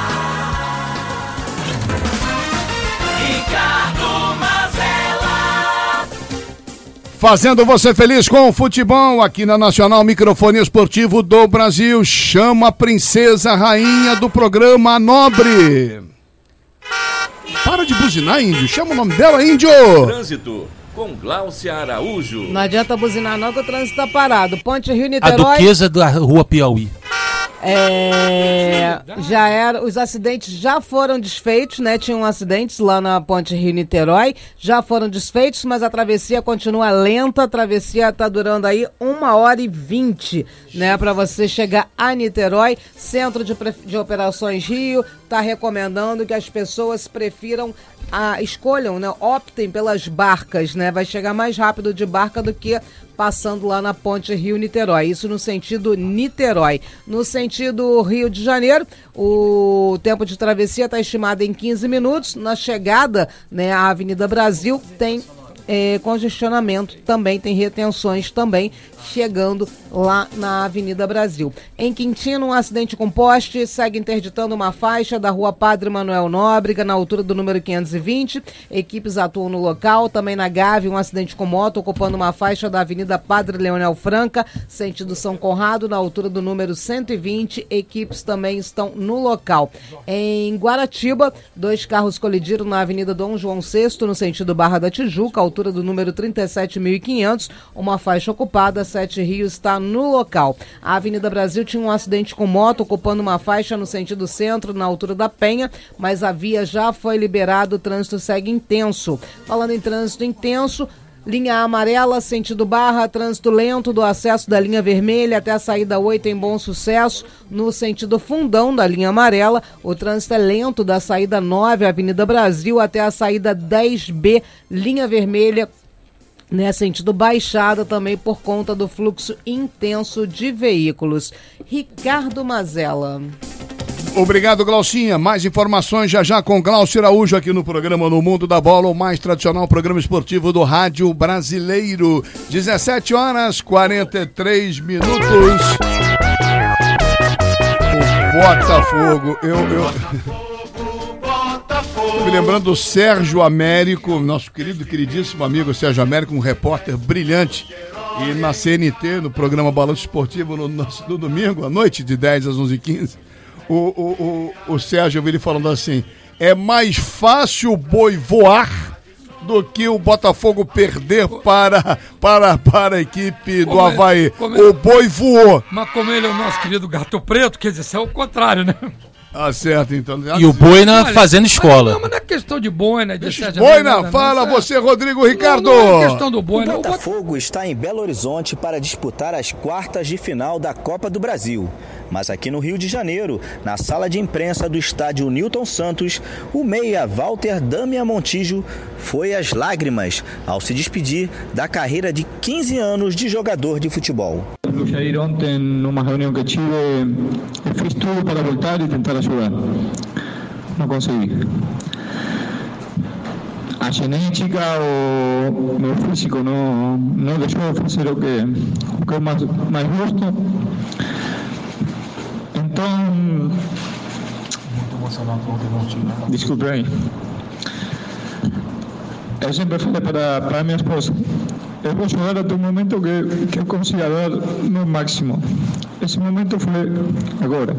Ricardo Mazella. Fazendo você feliz com o futebol aqui na Nacional Microfone Esportivo do Brasil. Chama a princesa rainha do programa Nobre. Para de buzinar, Índio. Chama o nome dela, Índio. Trânsito com Gláucia Araújo. Não adianta buzinar não que o trânsito tá parado. Ponte Rio A Niterói. Duquesa da Rua Piauí. É, já era, os acidentes já foram desfeitos, né? Tinham acidentes lá na Ponte Rio Niterói, já foram desfeitos, mas a travessia continua lenta. A travessia tá durando aí uma hora e vinte, né? Para você chegar a Niterói. Centro de, de Operações Rio tá recomendando que as pessoas prefiram a, escolham, né? Optem pelas barcas, né? Vai chegar mais rápido de barca do que passando lá na Ponte Rio-Niterói. Isso no sentido Niterói. No sentido Rio de Janeiro, o tempo de travessia está estimado em quinze minutos. Na chegada, né, à Avenida Brasil, tem é, congestionamento também, tem retenções também chegando lá na Avenida Brasil. Em Quintino, um acidente com poste segue interditando uma faixa da Rua Padre Manuel Nóbrega, na altura do número quinhentos e vinte. Equipes atuam no local. Também na Gávea, um acidente com moto ocupando uma faixa da Avenida Padre Leonel Franca, sentido São Conrado, na altura do número cento e vinte. Equipes também estão no local. Em Guaratiba, dois carros colidiram na Avenida Dom João sexto, no sentido Barra da Tijuca, altura do número trinta e sete mil e quinhentos, uma faixa ocupada, Sete Rios está no local. A Avenida Brasil tinha um acidente com moto ocupando uma faixa no sentido centro, na altura da Penha, mas a via já foi liberada, o trânsito segue intenso. Falando em trânsito intenso, linha amarela, sentido Barra, trânsito lento do acesso da linha vermelha até a saída oito em Bom Sucesso. No sentido Fundão da linha amarela, o trânsito é lento da saída nove, Avenida Brasil, até a saída dez B, linha vermelha, né, sentido Baixada, também por conta do fluxo intenso de veículos. Ricardo Mazella. Obrigado, Glaucinha. Mais informações já já com Glaucio Araújo aqui no programa No Mundo da Bola, o mais tradicional programa esportivo do rádio brasileiro. dezessete horas e quarenta e três minutos. O Botafogo. Eu, eu... Tô me lembrando do Sérgio Américo, nosso querido, queridíssimo amigo Sérgio Américo, um repórter brilhante. E na C N T, no programa Balanço Esportivo, no, no, no domingo, à noite, de dez às onze e quinze. O, o, o, o Sérgio, eu vi ele falando assim: é mais fácil o boi voar do que o Botafogo perder para, para, para a equipe do como Avaí. Ele, o boi voou. Mas como ele é o nosso querido gato preto, quer dizer, isso é o contrário, né? Ah, certo, então. E o Boina fazendo escola. Não, mas não é questão de Boina, de Sérgio. Boina, fala você, Rodrigo Ricardo. Não, não é questão do Boina. O Botafogo está em Belo Horizonte para disputar as quartas de final da Copa do Brasil. Mas aqui no Rio de Janeiro, na sala de imprensa do estádio Newton Santos, o meia Walter Damian Montijo foi às lágrimas ao se despedir da carreira de quinze anos de jogador de futebol. Jair, ontem, numa reunião que tive, eu fiz tudo para voltar e tentar ajudar. Não consegui. A genética, o meu físico não, não deixou fazer o que, o que eu mais, mais gosto. Então, desculpe aí. Eu sempre falei para, para minha esposa: eu vou jogar até o momento que, que eu consiga dar no máximo. Esse momento foi agora.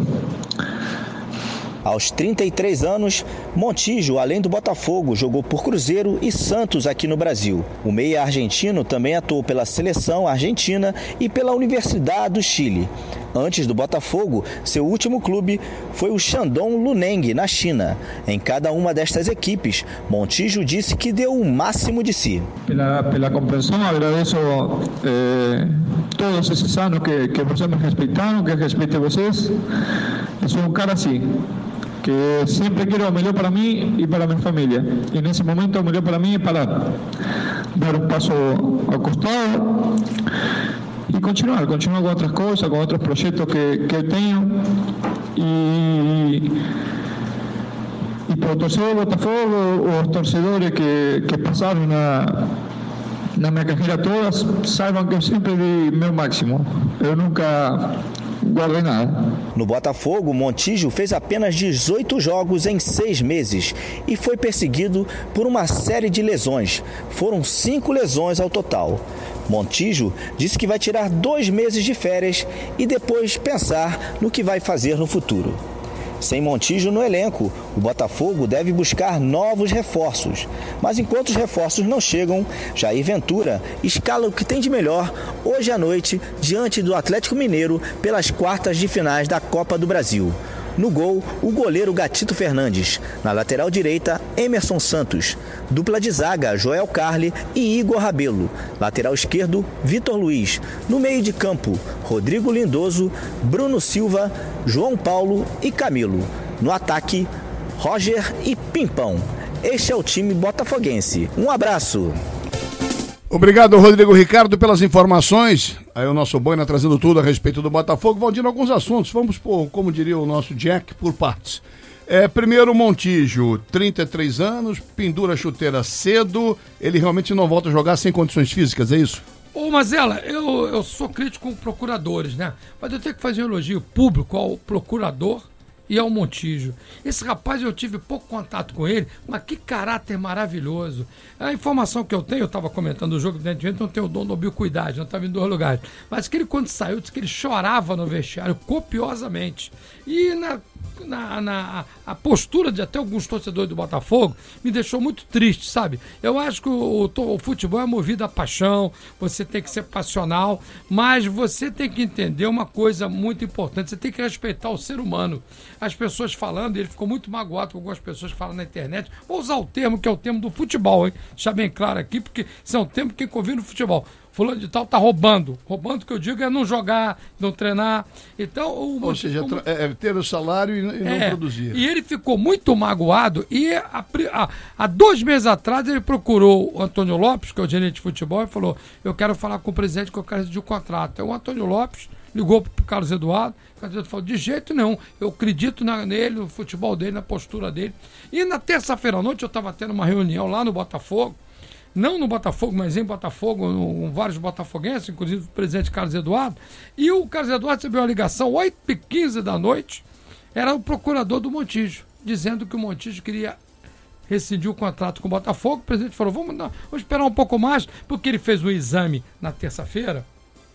Aos trinta e três anos, Montijo, além do Botafogo, jogou por Cruzeiro e Santos aqui no Brasil. O meia argentino também atuou pela seleção argentina e pela Universidade do Chile. Antes do Botafogo, seu último clube foi o Shandong Luneng, na China. Em cada uma destas equipes, Montijo disse que deu o máximo de si. Pela, pela compreensão, agradeço eh, todos esses anos que, que vocês me respeitaram, que eu respeitei vocês. Eu sou um cara assim, que sempre quero o melhor para mim e para minha família. E nesse momento, o melhor para mim é para dar um passo ao costado e continuar, continuar com outras coisas, com outros projetos que, que eu tenho. E, e para o torcedor do Botafogo, os torcedores que, que passaram na, na minha carreira toda, saibam que eu sempre dei meu máximo. Eu nunca guardei nada. No Botafogo, Montijo fez apenas dezoito jogos em seis meses e foi perseguido por uma série de lesões. Foram cinco lesões ao total. Montijo disse que vai tirar dois meses de férias e depois pensar no que vai fazer no futuro. Sem Montijo no elenco, o Botafogo deve buscar novos reforços. Mas enquanto os reforços não chegam, Jair Ventura escala o que tem de melhor hoje à noite diante do Atlético Mineiro pelas quartas de finais da Copa do Brasil. No gol, o goleiro Gatito Fernandes. Na lateral direita, Emerson Santos. Dupla de zaga, Joel Carli e Igor Rabelo. Lateral esquerdo, Vitor Luiz. No meio de campo, Rodrigo Lindoso, Bruno Silva, João Paulo e Camilo. No ataque, Roger e Pimpão. Este é o time botafoguense. Um abraço. Obrigado, Rodrigo Ricardo, pelas informações. Aí o nosso Boina trazendo tudo a respeito do Botafogo. Valdir, alguns assuntos. Vamos por, como diria o nosso Jack, por partes. É, primeiro, Montijo, trinta e três anos, pendura a chuteira cedo. Ele realmente não volta a jogar sem condições físicas, é isso? Ô, Mazella, eu, eu sou crítico com procuradores, né? Mas eu tenho que fazer um elogio público ao procurador e ao Montijo. Esse rapaz, eu tive pouco contato com ele, mas que caráter maravilhoso. A informação que eu tenho, eu estava comentando o jogo, evidentemente não tem o dom da ubiquidade, não estava em dois lugares, mas que ele, quando saiu, disse que ele chorava no vestiário copiosamente. E na na, na a postura de até alguns torcedores do Botafogo me deixou muito triste, sabe? Eu acho que o, o, o futebol é movido a paixão, você tem que ser passional, mas você tem que entender uma coisa muito importante, você tem que respeitar o ser humano. As pessoas falando, ele ficou muito magoado com algumas pessoas que falam na internet, vou usar o termo que é o termo do futebol, hein? Deixar bem claro aqui, porque isso é um termo que convive no futebol. Fulano de tal tá roubando. Roubando, que eu digo, é não jogar, não treinar. Então, o Ou seja, ficou... é ter o salário e, e é, não produzir. E ele ficou muito magoado e há, há, há dois meses atrás ele procurou o Antônio Lopes, que é o gerente de futebol, e falou, eu quero falar com o presidente que eu quero decidir o contrato. Aí o Antônio Lopes ligou para o Carlos Eduardo, o Carlos Eduardo falou, de jeito nenhum, eu acredito na, nele, no futebol dele, na postura dele. E na terça-feira à noite eu estava tendo uma reunião lá no Botafogo, não no Botafogo, mas em Botafogo, com vários botafoguenses, inclusive o presidente Carlos Eduardo, e o Carlos Eduardo recebeu uma ligação, oito e quinze da noite, era o procurador do Montijo, dizendo que o Montijo queria rescindir o contrato com o Botafogo. O presidente falou, vamos, não, vamos esperar um pouco mais, porque ele fez um exame na terça-feira,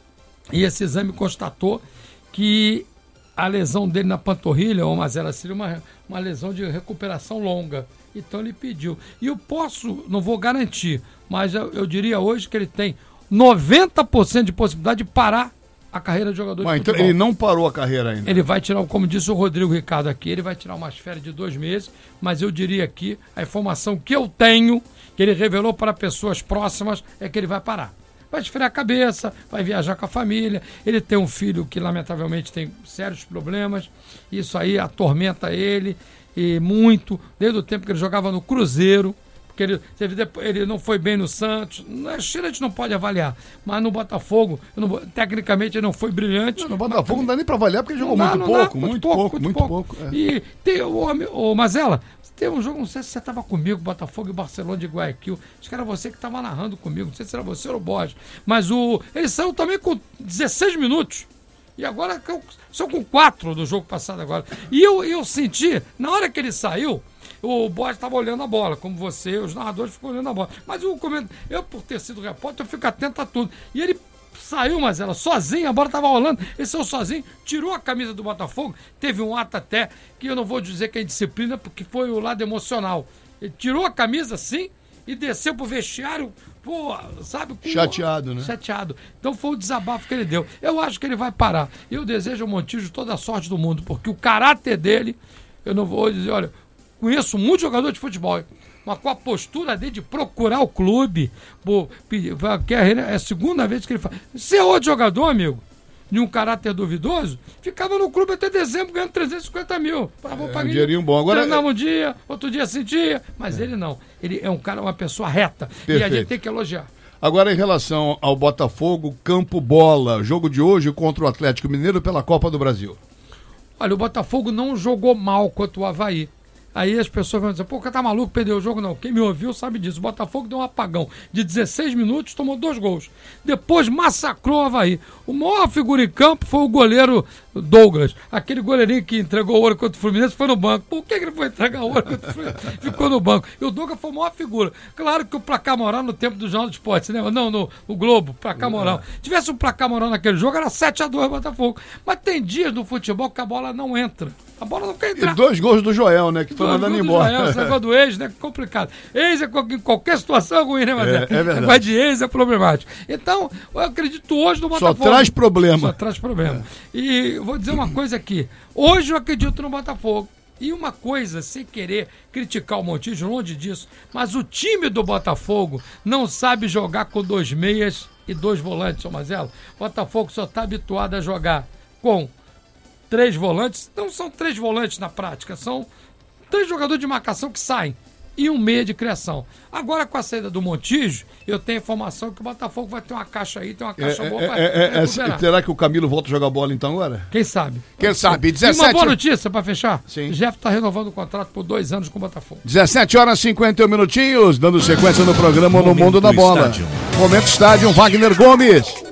e esse exame constatou que a lesão dele na panturrilha, ou Mazela, seria uma, uma lesão de recuperação longa. Então ele pediu. E eu posso, não vou garantir, mas eu, eu diria hoje que ele tem noventa por cento de possibilidade de parar a carreira de jogador mas de futebol. Então ele não parou a carreira ainda? Ele vai tirar, como disse o Rodrigo Ricardo aqui, ele vai tirar umas férias de dois meses, mas eu diria aqui, a informação que eu tenho, que ele revelou para pessoas próximas, é que ele vai parar. Vai esfriar a cabeça, vai viajar com a família. Ele tem um filho que lamentavelmente tem sérios problemas, isso aí atormenta ele e muito, desde o tempo que ele jogava no Cruzeiro, porque ele, ele não foi bem no Santos. Na Chile a gente não pode avaliar, mas no Botafogo, não, tecnicamente ele não foi brilhante. Não, no Botafogo mas, não dá nem para avaliar porque ele jogou dá, muito, pouco, dá, muito, muito pouco, muito, muito pouco. pouco. É. E tem o, o Mazela, tem um jogo, não sei se você estava comigo, Botafogo e Barcelona de Guayaquil, acho que era você que estava narrando comigo, não sei se era você ou o Borges, mas o, ele saiu também com dezesseis minutos. E agora são com quatro do jogo passado agora. E eu, eu senti, na hora que ele saiu, o Borges estava olhando a bola, como você, os narradores ficam olhando a bola. Mas o comento, eu, por ter sido repórter, eu fico atento a tudo. E ele saiu, mas ela sozinha, a bola estava rolando, ele saiu sozinho, tirou a camisa do Botafogo, teve um ato até, que eu não vou dizer que é indisciplina, porque foi o lado emocional. Ele tirou a camisa, sim, e desceu pro vestiário, pô, sabe? Com, chateado, né? Chateado. Então foi o desabafo que ele deu. Eu acho que ele vai parar. Eu desejo ao Montijo toda a sorte do mundo, porque o caráter dele, eu não vou dizer, olha, conheço muito jogador de futebol, mas com a postura dele de procurar o clube, pô, que é a segunda vez que ele faz. Se é outro jogador, amigo, de um caráter duvidoso, ficava no clube até dezembro ganhando trezentos e cinquenta mil. Ah, vou é, pagar um dinheirinho bom. Agora treinava um dia, outro dia sentia, mas é. ele não. Ele é um cara, uma pessoa reta. Perfeito. E a gente tem que elogiar. Agora, em relação ao Botafogo, campo bola, jogo de hoje contra o Atlético Mineiro pela Copa do Brasil. Olha, o Botafogo não jogou mal contra o Avaí. Aí as pessoas vão dizer, pô, o cara tá maluco, perdeu o jogo? Não, quem me ouviu sabe disso. O Botafogo deu um apagão de dezesseis minutos, tomou dois gols. Depois massacrou o Avaí. O maior figura em campo foi o goleiro Douglas. Aquele goleirinho que entregou ouro contra o Fluminense foi no banco. Por que ele foi entregar ouro contra o Fluminense? Ficou no banco. E o Douglas foi a maior figura. Claro que o placar moral no tempo do Jornal do Esporte, você lembra? Não, no, no Globo, placar moral. Se tivesse um placar moral naquele jogo, era sete a dois Botafogo. Mas tem dias no futebol que a bola não entra. A bola não quer entrar. E dois gols do Joel, né? Que foi mandando embora. Joel, esse negócio do ex, né? Complicado. Ex é em qualquer situação ruim, né, Mazé? É, é verdade. Negócio de ex é problemático. Então, eu acredito hoje no Botafogo. Só traz problema. Só traz problema. É. E vou dizer uma coisa aqui. Hoje eu acredito no Botafogo. E uma coisa, sem querer criticar o Montijo, longe disso, mas o time do Botafogo não sabe jogar com dois meias e dois volantes, ô Mazelo. O Botafogo só está habituado a jogar com três volantes. Não são três volantes na prática, são três jogadores de marcação que saem e um meia de criação. Agora, com a saída do Montijo, eu tenho informação que o Botafogo vai ter uma caixa aí, tem uma caixa é, boa é, para é, é, será que o Camilo volta a jogar bola então agora? Quem sabe? Quem sabe? dezessete... E uma boa notícia para fechar? Sim. O Jeff está renovando o contrato por dois anos com o Botafogo. dezessete horas e cinquenta e um minutinhos, dando sequência no programa Momento No Mundo da Bola. Estádio. Momento Estádio, Wagner Gomes.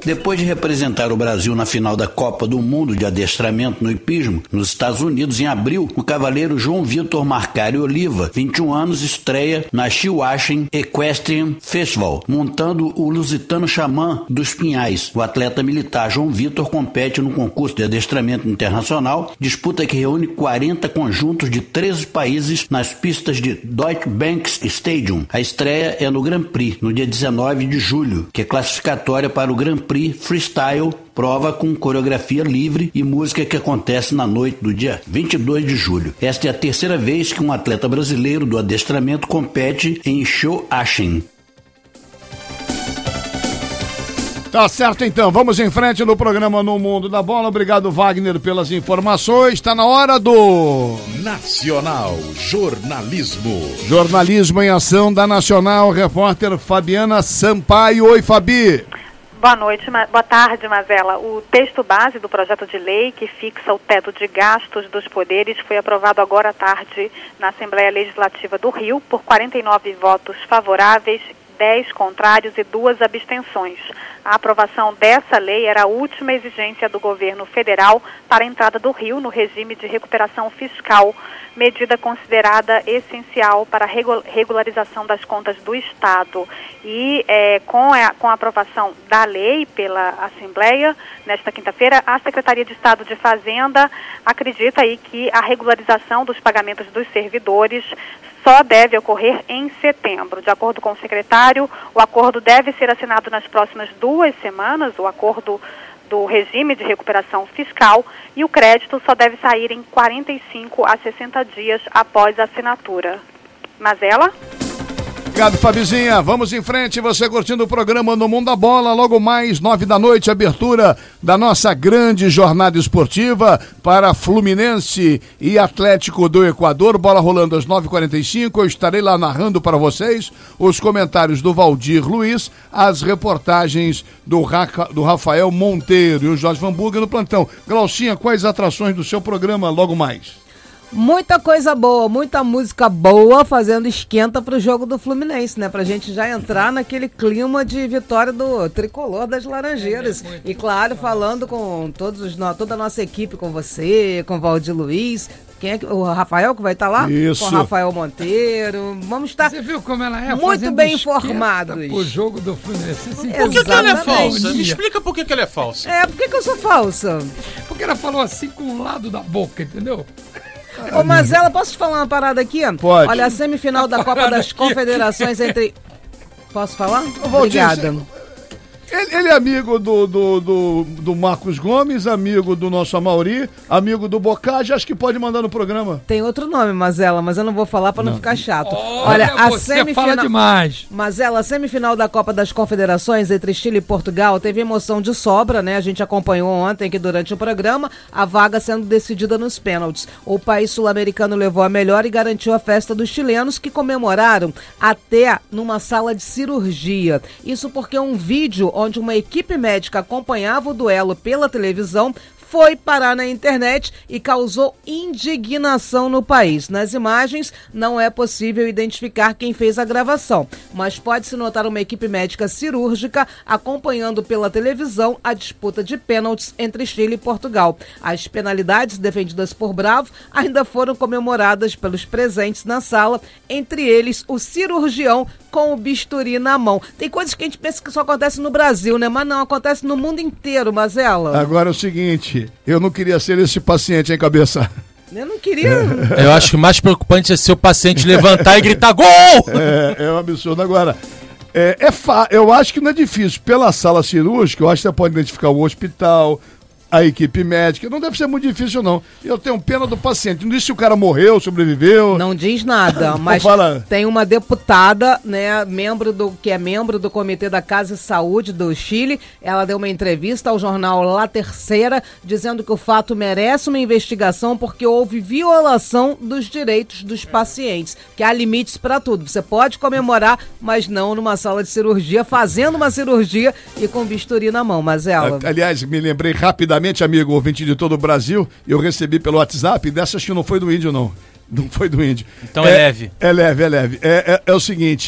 Depois de representar o Brasil na final da Copa do Mundo de adestramento no hipismo, nos Estados Unidos, em abril, o cavaleiro João Vitor Marcari Oliva, vinte e um anos, estreia na Chihuahua Equestrian Festival, montando o lusitano Xamã dos Pinhais. O atleta militar João Vitor compete no concurso de adestramento internacional, disputa que reúne quarenta conjuntos de treze países nas pistas de Deutsche Bank Stadium. A estreia é no Grand Prix, no dia dezenove de julho, que é classificatória para o Grand Prix Freestyle, prova com coreografia livre e música que acontece na noite do dia vinte e dois de julho. Esta é a terceira vez que um atleta brasileiro do adestramento compete em Chihuahua. Tá certo, então. Vamos em frente no programa No Mundo da Bola. Obrigado, Wagner, pelas informações. Está na hora do... Nacional Jornalismo. Jornalismo em ação da Nacional. Repórter Fabiana Sampaio. Oi, Fabi. Boa noite, boa tarde, Mazela. O texto base do projeto de lei que fixa o teto de gastos dos poderes foi aprovado agora à tarde na Assembleia Legislativa do Rio por quarenta e nove votos favoráveis, dez contrários e duas abstenções. A aprovação dessa lei era a última exigência do governo federal para a entrada do Rio no regime de recuperação fiscal, medida considerada essencial para a regularização das contas do Estado. E é, com, a, com a aprovação da lei pela Assembleia, nesta quinta-feira, a Secretaria de Estado de Fazenda acredita aí que a regularização dos pagamentos dos servidores só deve ocorrer em setembro. De acordo com o secretário, o acordo deve ser assinado nas próximas duas semanas, o acordo do regime de recuperação fiscal, e o crédito só deve sair em quarenta e cinco a sessenta dias após a assinatura. Mazela? Obrigado, Fabizinha. Vamos em frente, você curtindo o programa No Mundo da Bola. Logo mais, nove da noite, abertura da nossa grande jornada esportiva para Fluminense e Atlético do Equador. Bola rolando às nove e quarenta e cinco. Eu estarei lá narrando para vocês os comentários do Valdir Luiz, as reportagens do, Raca, do Rafael Monteiro e o Jorge Van Burger no plantão. Glaucinha, quais atrações do seu programa logo mais? Muita coisa boa, muita música boa fazendo esquenta pro jogo do Fluminense, né? Pra gente já entrar naquele clima de vitória do tricolor das Laranjeiras. É, é e claro, falando com todos os, toda a nossa equipe, com você, com o Valdir Luiz. Quem é que, o Rafael que vai estar lá? Isso. Com o Rafael Monteiro. Vamos estar Você viu como ela é? muito bem informados. O jogo do Fluminense. Por que, que ela é falsa? Me explica por que, que ela é falsa. É, por que, que eu sou falsa? Porque ela falou assim com o lado da boca, entendeu? Ô, Mazela, posso te falar uma parada aqui? Pode. Olha, a semifinal da Copa das Confederações entre... Posso falar? Obrigada. Ele, ele é amigo do, do, do, do Marcos Gomes, amigo do nosso Amauri, amigo do Bocage, acho que pode mandar no programa. Tem outro nome, Mazela, mas eu não vou falar pra não, não ficar chato. Olha, Olha, a você semifinal... fala demais. Mazela, a semifinal da Copa das Confederações entre Chile e Portugal teve emoção de sobra, né? A gente acompanhou ontem que durante o programa a vaga sendo decidida nos pênaltis. O país sul-americano levou a melhor e garantiu a festa dos chilenos, que comemoraram até numa sala de cirurgia. Isso porque um vídeo onde uma equipe médica acompanhava o duelo pela televisão foi parar na internet e causou indignação no país. Nas imagens, não é possível identificar quem fez a gravação, mas pode-se notar uma equipe médica cirúrgica acompanhando pela televisão a disputa de pênaltis entre Chile e Portugal. As penalidades defendidas por Bravo ainda foram comemoradas pelos presentes na sala, entre eles o cirurgião com o bisturi na mão. Tem coisas que a gente pensa que só acontece no Brasil, né? Mas não, acontece no mundo inteiro, Mazela. Agora é o seguinte... Eu não queria ser esse paciente, hein, cabeça? Eu não queria. Eu acho que o mais preocupante é ser o paciente levantar e gritar gol! É, é um absurdo. Agora, é, é fa... eu acho que não é difícil. Pela sala cirúrgica, eu acho que você pode identificar o hospital, a equipe médica. Não deve ser muito difícil, não. Eu tenho pena do paciente. Não diz se o cara morreu, sobreviveu. Não diz nada, mas fala... tem uma deputada, né, membro do, que é membro do Comitê da Casa e Saúde do Chile. Ela deu uma entrevista ao jornal La Terceira, dizendo que o fato merece uma investigação porque houve violação dos direitos dos pacientes, que há limites para tudo. Você pode comemorar, mas não numa sala de cirurgia, fazendo uma cirurgia e com bisturi na mão, mas ela... Aliás, me lembrei rapidamente, amigo ouvinte de todo o Brasil, eu recebi pelo WhatsApp, dessa acho que não foi do Índio, não. Não foi do Índio. Então é, é leve. É leve, é leve. É, é, é o seguinte,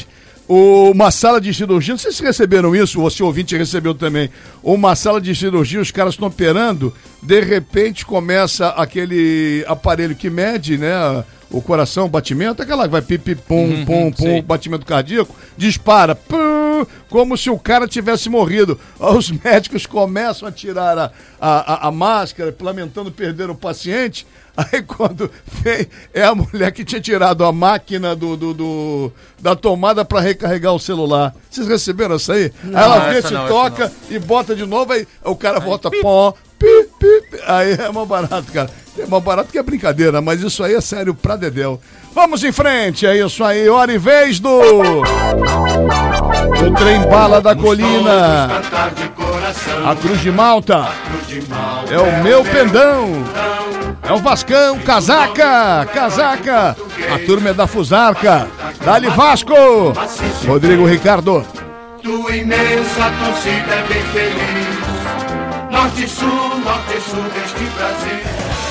uma sala de cirurgia, não sei se receberam isso, ou se o ouvinte recebeu também, uma sala de cirurgia, os caras estão operando, de repente começa aquele aparelho que mede, né, o coração, o batimento, aquela que vai pipi, pum, Uhum, pum, pum, sim. batimento cardíaco, dispara, pum, como se o cara tivesse morrido. Os médicos começam a tirar a, a, a, a máscara, lamentando perder o paciente. Aí quando vem, é a mulher que tinha tirado a máquina do, do, do- da tomada para recarregar o celular. Vocês receberam essa aí? Não, aí ela vê, essa se não, essa toca e bota de novo, aí o cara volta pó, pi, pi, pi. Aí é mais barato, cara. É mais barato que é brincadeira, mas isso aí é sério pra dedéu. Vamos em frente, é isso aí. Hora e vez do... O trem bala da colina. A Cruz de Malta. É o meu pendão. É o Vascão, casaca, casaca. A turma é da Fusarca. Dali Vasco. Rodrigo Ricardo. Tua imensa torcida é bem feliz. Norte e sul, norte e sul deste Brasil.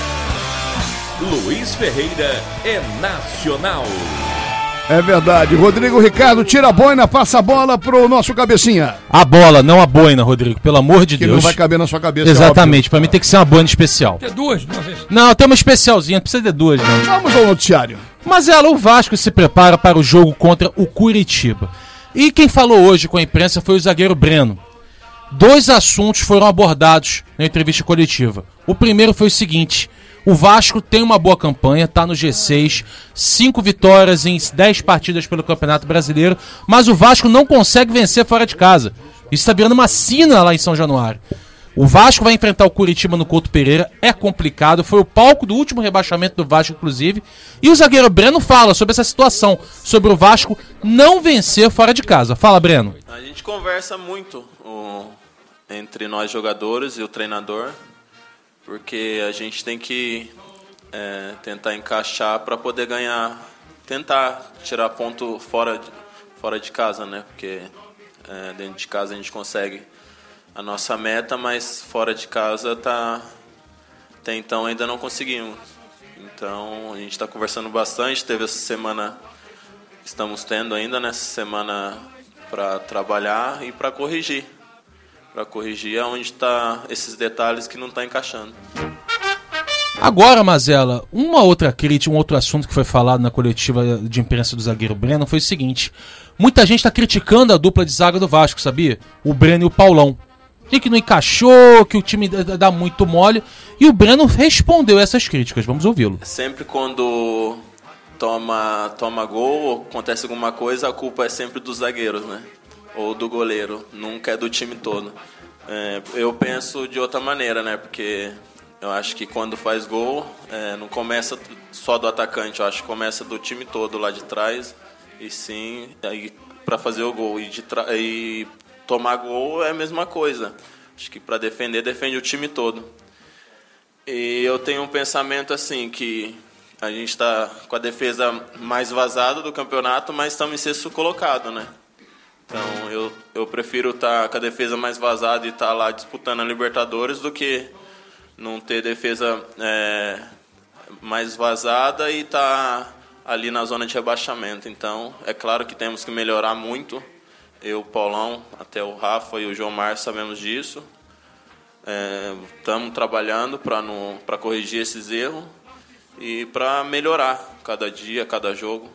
Luiz Ferreira é nacional. É verdade. Rodrigo Ricardo tira a boina, passa a bola pro nosso cabecinha. A bola, não a boina, Rodrigo, pelo amor de Que Deus. não vai caber na sua cabeça. Exatamente, pra mim tem que ser uma boina especial. Tem duas de uma vez. Não, tem uma especialzinha, não precisa de duas, não. Vamos ao noticiário. Mas ela, o Vasco se prepara para o jogo contra o Curitiba. E quem falou hoje com a imprensa foi o zagueiro Breno. Dois assuntos foram abordados na entrevista coletiva. O primeiro foi o seguinte: o Vasco tem uma boa campanha, está no G seis, cinco vitórias em dez partidas pelo Campeonato Brasileiro, mas o Vasco não consegue vencer fora de casa. Isso está virando uma sina lá em São Januário. O Vasco vai enfrentar o Curitiba no Couto Pereira, é complicado, foi o palco do último rebaixamento do Vasco, inclusive. E o zagueiro Breno fala sobre essa situação, sobre o Vasco não vencer fora de casa. Fala, Breno. A gente conversa muito o, entre nós jogadores e o treinador, porque a gente tem que é, tentar encaixar para poder ganhar, tentar tirar ponto fora de, fora de casa, né? Porque é, dentro de casa a gente consegue a nossa meta, mas fora de casa tá, até então ainda não conseguimos. Então a gente está conversando bastante, teve essa semana, estamos tendo ainda nessa semana para trabalhar e para corrigir. Para corrigir onde está esses detalhes que não está encaixando. Agora, Mazela, uma outra crítica, um outro assunto que foi falado na coletiva de imprensa do zagueiro Breno foi o seguinte: muita gente está criticando a dupla de zaga do Vasco, sabia? O Breno e o Paulão. E que não encaixou, que o time dá muito mole. E o Breno respondeu essas críticas. Vamos ouvi-lo. Sempre quando toma, toma gol ou acontece alguma coisa, a culpa é sempre dos zagueiros, né? Ou do goleiro, nunca é do time todo. É, eu penso de outra maneira, né? Porque eu acho que quando faz gol, é, não começa só do atacante, eu acho que começa do time todo lá de trás, e sim, para fazer o gol. E, de tra- e tomar gol é a mesma coisa. Acho que para defender, defende o time todo. E eu tenho um pensamento assim, que a gente está com a defesa mais vazada do campeonato, mas estamos em sexto colocado, né? Então, eu, eu prefiro estar com a defesa mais vazada e estar lá disputando a Libertadores do que não ter defesa é, mais vazada e estar ali na zona de rebaixamento. Então, é claro que temos que melhorar muito. Eu, o Paulão, até o Rafa e o João Márcio sabemos disso. Estamos é, trabalhando para corrigir esses erros e para melhorar cada dia, cada jogo.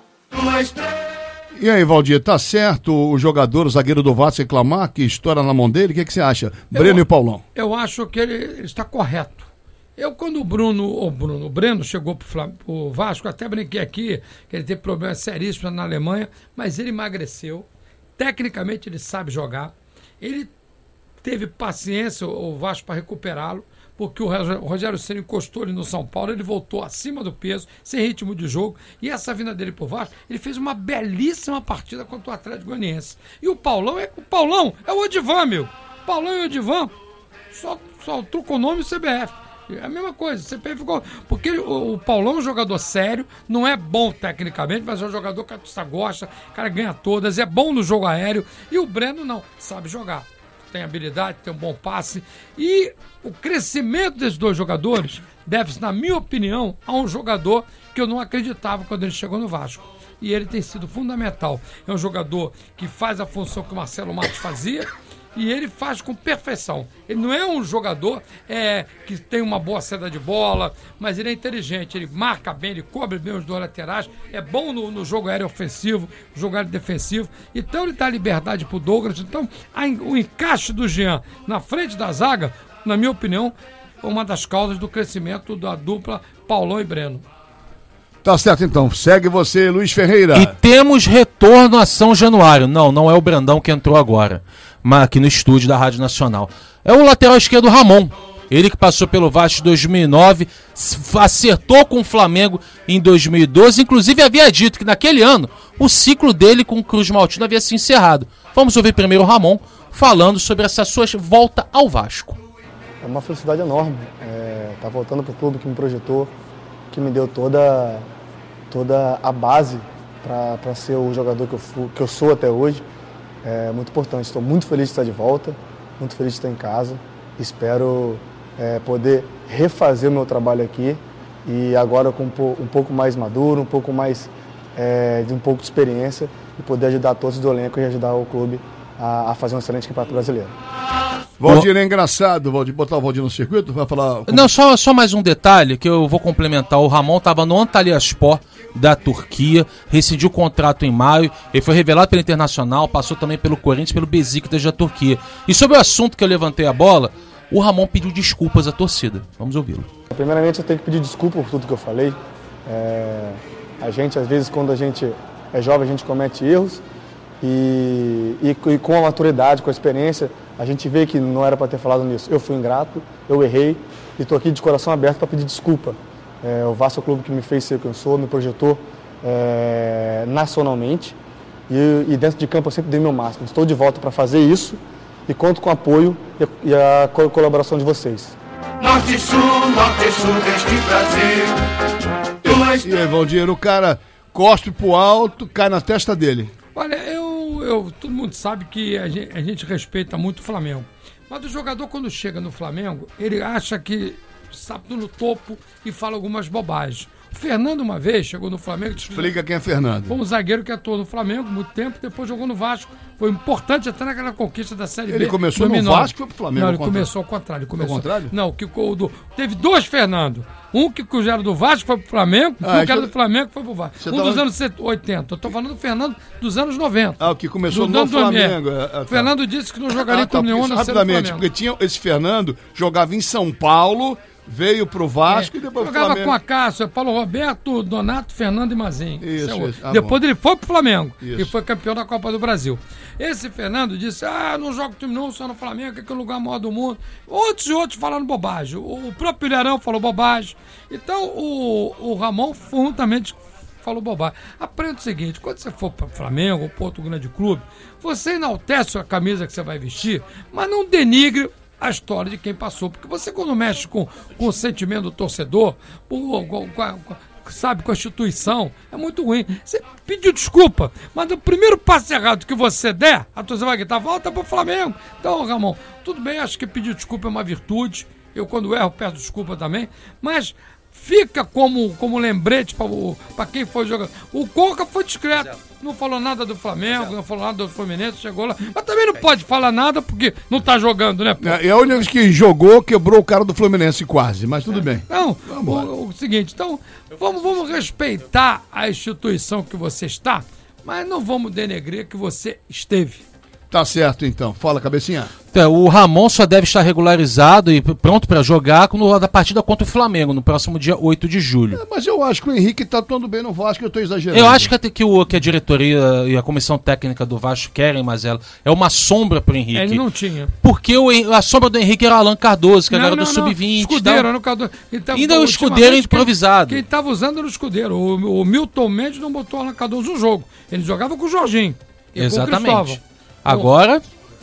E aí, Valdir, tá certo o jogador, o zagueiro do Vasco reclamar que estoura na mão dele? O que, que você acha? Eu, Breno e Paulão. Eu acho que ele, ele está correto. Eu, quando o Bruno, o Bruno, o Breno chegou pro, Flam, pro Vasco, até brinquei aqui que ele teve problemas seríssimos na Alemanha, mas ele emagreceu. Tecnicamente ele sabe jogar. Ele teve paciência, o Vasco, para recuperá-lo, porque o Rogério Ceni encostou ele no São Paulo, ele voltou acima do peso, sem ritmo de jogo, e essa vinda dele pro Vasco, ele fez uma belíssima partida contra o Atlético Goianiense. E o Paulão é o Paulão, é o Odivan, meu. Paulão e o Odivan, só, só trocou o nome e o C B F. É a mesma coisa, o C B F ficou. Porque o, o Paulão é um jogador sério, não é bom tecnicamente, mas é um jogador que a torcida gosta, o cara ganha todas, é bom no jogo aéreo, e o Breno não, sabe jogar. Tem habilidade, tem um bom passe. E o crescimento desses dois jogadores deve-se, na minha opinião, a um jogador que eu não acreditava quando ele chegou no Vasco. e ele tem sido fundamental. É um jogador que faz a função que o Marcelo Matos fazia, e ele faz com perfeição. Ele não é um jogador é, que tem uma boa saída de bola, mas ele é inteligente, ele marca bem, ele cobre bem os dois laterais, é bom no, no jogo aéreo ofensivo, jogo aéreo defensivo, então ele dá liberdade pro Douglas. Então a, o encaixe do Jean na frente da zaga, na minha opinião, é uma das causas do crescimento da dupla Paulão e Breno. Tá certo então, segue você, Luiz Ferreira. E temos retorno a São Januário. Não, não é o Brandão que entrou agora, mas aqui no estúdio da Rádio Nacional. É o lateral esquerdo Ramon. Ele que passou pelo Vasco em dois mil e nove, acertou com o Flamengo em dois mil e doze, inclusive havia dito que naquele ano o ciclo dele com o Cruz Maltino havia se encerrado. Vamos ouvir primeiro o Ramon falando sobre essa sua volta ao Vasco. É uma felicidade enorme, é, tá voltando para o clube que me projetou, que me deu toda, toda a base para ser o jogador que eu, fui, que eu sou até hoje. É muito importante, estou muito feliz de estar de volta, muito feliz de estar em casa. Espero é, poder refazer o meu trabalho aqui e agora com um, um pouco mais maduro, um pouco mais é, de um pouco de experiência e poder ajudar todos do elenco e ajudar o clube a, a fazer um excelente campeonato brasileiro. Valdir é engraçado, Valdir, botar o Valdir no circuito, vai falar... Como... Não, só, só mais um detalhe que eu vou complementar. O Ramon estava no Antalyaspor da Turquia, rescindiu o contrato em maio, ele foi revelado pelo Internacional, passou também pelo Corinthians, pelo Besiktas da Turquia. E sobre o assunto que eu levantei a bola, o Ramon pediu desculpas à torcida. Vamos ouvi-lo. Primeiramente eu tenho que pedir desculpa por tudo que eu falei. É... A gente, às vezes, quando a gente é jovem, a gente comete erros e, e, e com a maturidade, com a experiência, a gente vê que não era para ter falado nisso. Eu fui ingrato, eu errei e estou aqui de coração aberto para pedir desculpa. É, o Vasco é o clube que me fez ser quem eu sou, me projetou é, nacionalmente e, e dentro de campo eu sempre dei meu máximo. Estou de volta para fazer isso e conto com o apoio e a, e a colaboração de vocês. Norte e Sul, Norte e Sul deste Brasil. E aí, Valdir, o cara cospe pro alto, cai na testa dele. Olha, eu, eu, todo mundo sabe que a gente, a gente respeita muito o Flamengo. Mas o jogador, quando chega no Flamengo, ele acha que está no topo e fala algumas bobagens. O Fernando, uma vez, chegou no Flamengo... Explica quem é Fernando. Foi um zagueiro que atuou no Flamengo muito tempo, depois jogou no Vasco. Foi importante até naquela conquista da Série ele B. Ele começou no Vasco ou pro Flamengo? Não, ele começou ao contrário. Ele começou... Ao contrário? Não, que, o do... teve dois Fernando. Um que era do Vasco foi pro Flamengo, ah, um que era do Flamengo foi pro Vasco. Um tava... dos anos oitenta. Eu tô falando do Fernando dos anos noventa. Ah, o que começou no Flamengo. É, tá. Fernando disse que não jogaria ah, tá, com nenhum na rapidamente, porque tinha esse Fernando, jogava em São Paulo, veio pro Vasco é, e depois pro Flamengo. Jogava com a Cássio, Paulo Roberto, Donato, Fernando e Mazinho. Isso, isso. isso. Ah, depois bom. Ele foi pro Flamengo isso. e foi campeão da Copa do Brasil. Esse Fernando disse, ah, não jogo time não, só no Flamengo, que é o lugar maior do mundo. Outros e outros falando bobagem. O próprio Ilharão falou bobagem. Então, o, o Ramon fundamentalmente falou bobagem. Aprenda o seguinte, quando você for para o Flamengo ou para outro grande clube, você enaltece a camisa que você vai vestir, mas não denigre a história de quem passou. Porque você, quando mexe com, com o sentimento do torcedor, com, com, com, sabe, com a instituição, é muito ruim. Você pediu desculpa, mas o primeiro passo errado que você der, a torcida vai gritar, volta pro Flamengo. Então, Ramon, tudo bem, acho que pedir desculpa é uma virtude. Eu, quando erro, peço desculpa também, mas fica como, como lembrete para quem foi jogador. O Conca foi discreto, Exato. Não falou nada do Flamengo, Exato. Não falou nada do Fluminense, chegou lá, mas também não pode falar nada porque não tá jogando, né? Pô? É, é o único que jogou, quebrou o cara do Fluminense quase, mas tudo é. bem. Não, o, o seguinte, então, vamos, vamos respeitar a instituição que você está, mas não vamos denegrir que você esteve. Tá certo, então. Fala, cabecinha. É, o Ramon só deve estar regularizado e pronto para jogar no, da partida contra o Flamengo, no próximo dia oito de julho. É, mas eu acho que o Henrique tá atuando bem no Vasco, eu tô exagerando. Eu acho que, até que, o, que a diretoria e a comissão técnica do Vasco querem, mas ela é uma sombra pro Henrique. Ele não tinha. Porque o, a sombra do Henrique era o Alan Cardoso, que não, era não, do sub vinte. Escudeiro, era o Cardoso. Então, ainda o escudeiro improvisado. Quem estava usando era o escudeiro. O, o Milton Mendes não botou o Alan Cardoso no jogo. Ele jogava com o Jorginho. E Exatamente. Com o Cristóvão. Agora...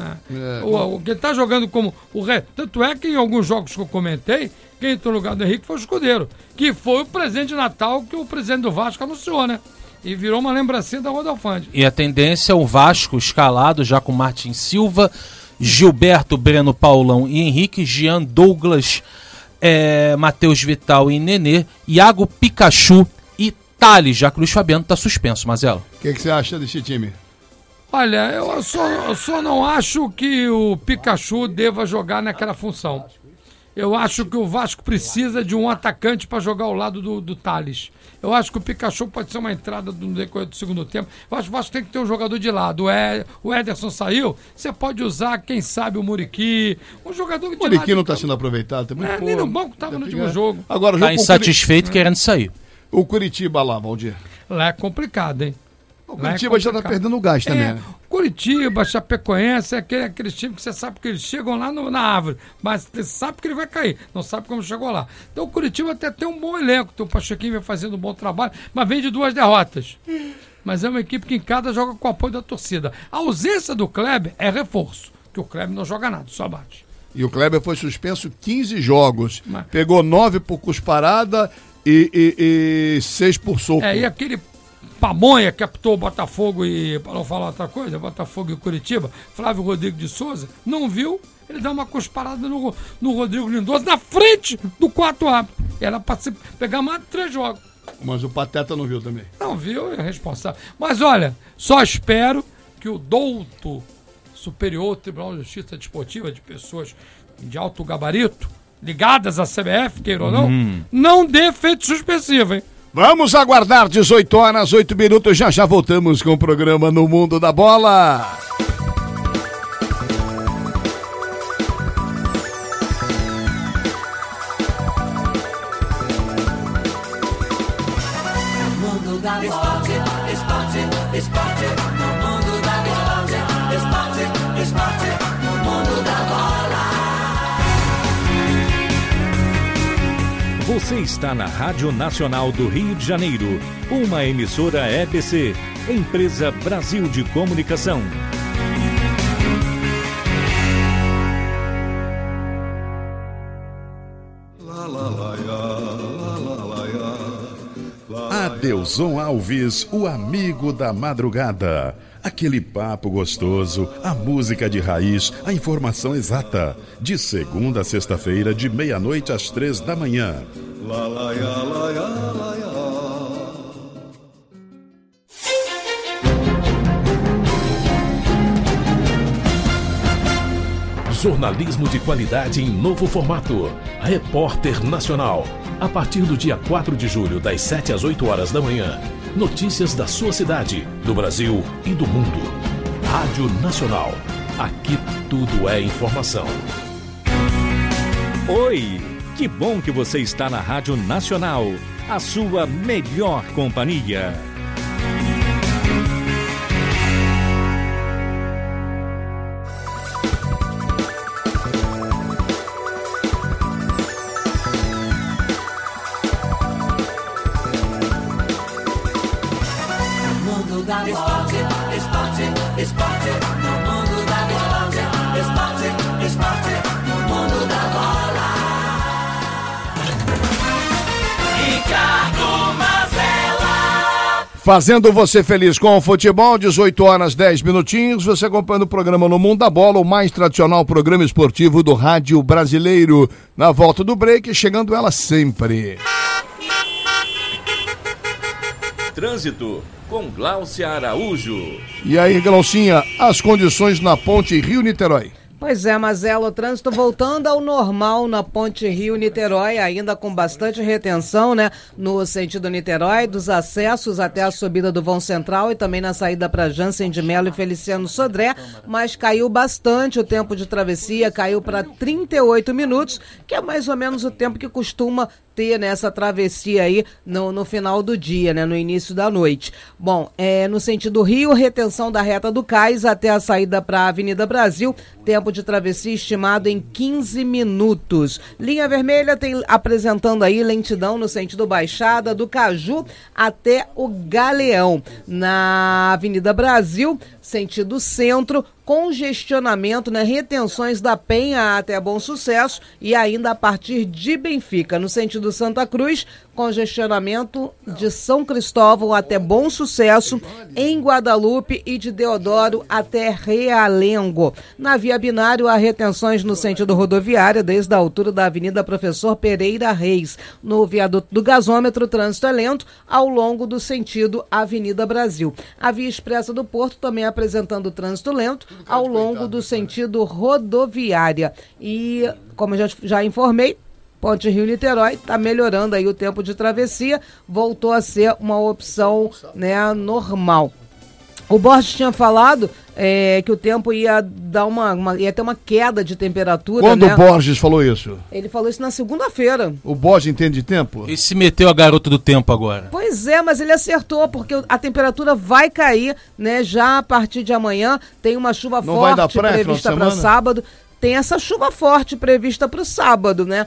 É. O, o que tá jogando como o ré. Tanto é que em alguns jogos que eu comentei, quem entrou no lugar do Henrique foi o escudeiro, que foi o presente de Natal que o presidente do Vasco anunciou, né? E virou uma lembrancinha da Rodolfante. E a tendência é o Vasco escalado já com Martin Silva, Gilberto, Breno, Paulão e Henrique, Jean, Douglas, é, Matheus Vital e Nenê, Iago, Pikachu e Thales, já que o Luiz Fabiano está suspenso, Mazela. O que, que você acha desse time? Olha, eu só, eu só não acho que o Pikachu deva jogar naquela função. Eu acho que o Vasco precisa de um atacante para jogar ao lado do, do Thales. Eu acho que o Pikachu pode ser uma entrada no decorrer do segundo tempo. Eu acho que o Vasco tem que ter um jogador de lado. O, e, o Ederson saiu, você pode usar, quem sabe, o Muriqui. Um jogador de lado. O Muriqui não está campo. sendo aproveitado também. É, nem no banco estava no último ficar... jogo. Agora, Está insatisfeito Curi... querendo sair. O Curitiba lá, Valdir. Lá é complicado, hein? O Curitiba é já está perdendo o gás também, é, né? Curitiba, Chapecoense, é aquele, aquele time que você sabe que eles chegam lá no, na árvore, mas você sabe que ele vai cair, não sabe como chegou lá. Então o Curitiba até tem um bom elenco, o Pachequinho vem fazendo um bom trabalho, mas vem de duas derrotas. Mas é uma equipe que em cada joga com o apoio da torcida. A ausência do Kleber é reforço, que o Kleber não joga nada, só bate. E o Kleber foi suspenso quinze jogos, mas... pegou nove por cusparada e, e, e seis por soco. É, e aquele Pamonha captou o Botafogo e, para não falar outra coisa, Botafogo e Curitiba, Flávio Rodrigo de Souza, não viu, ele dá uma cusparada no, no Rodrigo Lindoso na frente do quatro A. Era para pegar mais de três jogos. Mas o Pateta não viu também. Não viu, é responsável. Mas olha, só espero que o douto Superior Tribunal de Justiça Desportiva de pessoas de alto gabarito, ligadas à C B F, queira ou não, hum. não dê efeito suspensivo, hein? Vamos aguardar dezoito horas, oito minutos, já já voltamos com o programa No Mundo da Bola. Mundo da esporte, esporte, esporte, no mundo da esporte, esporte, esporte, no mundo da bola. Você está na Rádio Nacional do Rio de Janeiro, uma emissora E B C, Empresa Brasil de Comunicação. Adelson Alves, o amigo da madrugada. Aquele papo gostoso, a música de raiz, a informação exata. De segunda a sexta-feira, de meia-noite às três da manhã. Jornalismo de qualidade em novo formato. Repórter Nacional. A partir do dia quatro de julho, das sete às oito horas da manhã. Notícias da sua cidade, do Brasil e do mundo. Rádio Nacional. Aqui tudo é informação. Oi! Que bom que você está na Rádio Nacional. A sua melhor companhia. Esporte, esporte, esporte, no mundo da bola. Esporte, esporte, no mundo da bola. Ricardo Mazella. Fazendo você feliz com o futebol, dezoito horas, dez minutinhos. Você acompanhando o programa No Mundo da Bola, o mais tradicional programa esportivo do rádio brasileiro. Na volta do break, chegando ela sempre. Trânsito com Gláucia Araújo. E aí, Glaucinha, as condições na ponte Rio-Niterói? Pois é, Mazella, o trânsito voltando ao normal na ponte Rio-Niterói, ainda com bastante retenção, né? No sentido Niterói, dos acessos até a subida do vão central e também na saída para Jansen de Melo e Feliciano Sodré, mas caiu bastante o tempo de travessia, caiu para trinta e oito minutos, que é mais ou menos o tempo que costuma ter nessa travessia aí no, no final do dia, né, no início da noite. Bom, é, no sentido Rio, retenção da reta do Cais até a saída para a Avenida Brasil, tempo de travessia estimado em quinze minutos. Linha Vermelha tem apresentando aí lentidão no sentido Baixada, do Caju até o Galeão. Na Avenida Brasil, sentido Centro, congestionamento, né, retenções da Penha até Bom Sucesso e ainda a partir de Benfica. No sentido Santa Cruz, congestionamento de São Cristóvão até Bom Sucesso, em Guadalupe e de Deodoro até Realengo. Na via binário, há retenções no sentido rodoviária desde a altura da Avenida Professor Pereira Reis. No viaduto do gasômetro, o trânsito é lento ao longo do sentido Avenida Brasil. A via expressa do Porto também apresentando trânsito lento ao longo do sentido rodoviária. E, como eu já, já informei, Ponte Rio-Niterói está melhorando aí o tempo de travessia, voltou a ser uma opção, né, normal. O Borges tinha falado é, que o tempo ia dar uma, uma ia ter uma queda de temperatura. Quando né? o Borges falou isso? Ele falou isso na segunda-feira. O Borges entende de tempo? Ele se meteu a garota do tempo agora. Pois é, mas ele acertou, porque a temperatura vai cair, né? Já a partir de amanhã tem uma chuva Não vai dar forte praia, prevista final de para semana? sábado. Tem essa chuva forte prevista para o sábado, né?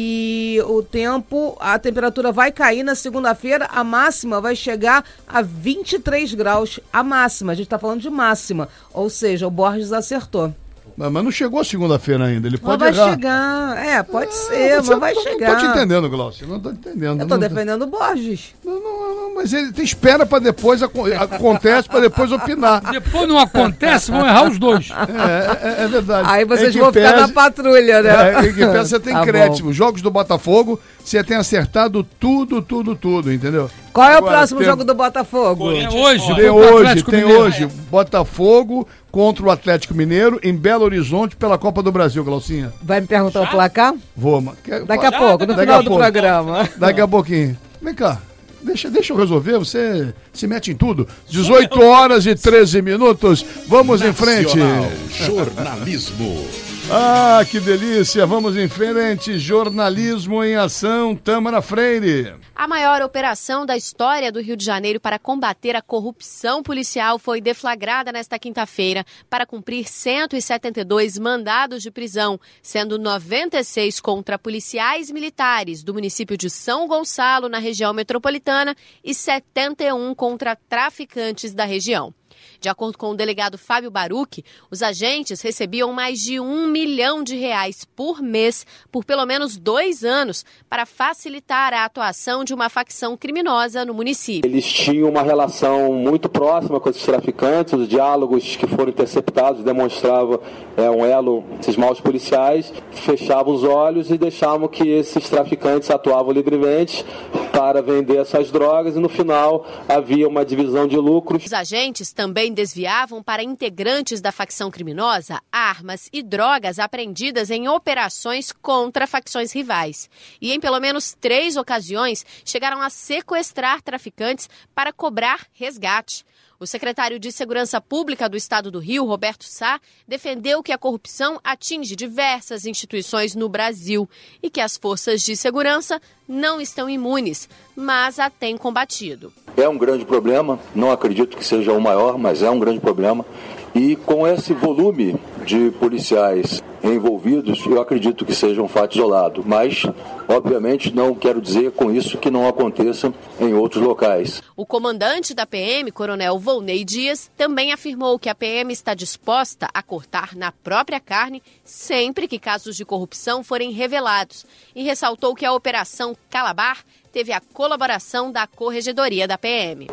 E o tempo, a temperatura vai cair na segunda-feira, a máxima vai chegar a vinte e três graus, a máxima, a gente está falando de máxima, ou seja, o Borges acertou. Mas não chegou segunda-feira ainda, ele pode mas vai errar. chegar, é, pode ser, Você mas vai não, chegar. Não tô te entendendo, Glaucio, não tô entendendo. Eu tô não, defendendo o Borges. Não, não, não, mas ele te espera para depois, aco- acontece para depois opinar. Depois não acontece, vão errar os dois. É, é, é verdade. Aí vocês Em que vão ficar pese- na patrulha, né? É, em que pese você tem Tá crédito. bom. Os jogos do Botafogo, você tem acertado tudo, tudo, tudo, entendeu? Qual é o Agora, próximo tem- jogo do Botafogo? É hoje, Tem contra o hoje, Atlético tem Mineiro. hoje Botafogo contra o Atlético Mineiro em Belo Horizonte pela Copa do Brasil, Glaucinha. Vai me perguntar o placar? Vou, mano. Quer- Daqui a pouco, no Daqui final a do pouco. programa. Daqui a pouquinho. Vem cá. Deixa, deixa eu resolver, você se mete em tudo. dezoito horas e treze minutos. Vamos em frente. Nacional Jornalismo. Ah, que delícia. Vamos em frente. Jornalismo em ação. Tâmara Freire. A maior operação da história do Rio de Janeiro para combater a corrupção policial foi deflagrada nesta quinta-feira para cumprir cento e setenta e dois mandados de prisão, sendo noventa e seis contra policiais militares do município de São Gonçalo, na região metropolitana, e setenta e um contra traficantes da região. De acordo com o delegado Fábio Baruch, os agentes recebiam mais de um milhão de reais por mês por pelo menos dois anos para facilitar a atuação de uma facção criminosa no município. Eles tinham uma relação muito próxima com esses traficantes, os diálogos que foram interceptados demonstravam é, um elo, esses maus policiais fechavam os olhos e deixavam que esses traficantes atuavam livremente para vender essas drogas e no final havia uma divisão de lucros. Os agentes também desviavam para integrantes da facção criminosa armas e drogas apreendidas em operações contra facções rivais. E em pelo menos três ocasiões chegaram a sequestrar traficantes para cobrar resgate. O secretário de Segurança Pública do Estado do Rio, Roberto Sá, defendeu que a corrupção atinge diversas instituições no Brasil e que as forças de segurança não estão imunes, mas a têm combatido. É um grande problema, não acredito que seja o maior, mas é um grande problema. E com esse volume de policiais envolvidos, eu acredito que seja um fato isolado. Mas, obviamente, não quero dizer com isso que não aconteça em outros locais. O comandante da P M, Coronel Volney Dias, também afirmou que a P M está disposta a cortar na própria carne sempre que casos de corrupção forem revelados. E ressaltou que a Operação Calabar teve a colaboração da Corregedoria da P M.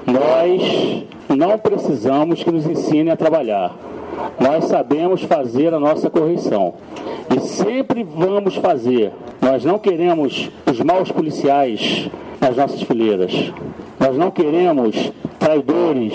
Nós não precisamos que nos ensine a trabalhar. Nós sabemos fazer a nossa correção. E sempre vamos fazer. Nós não queremos os maus policiais nas nossas fileiras. Nós não queremos traidores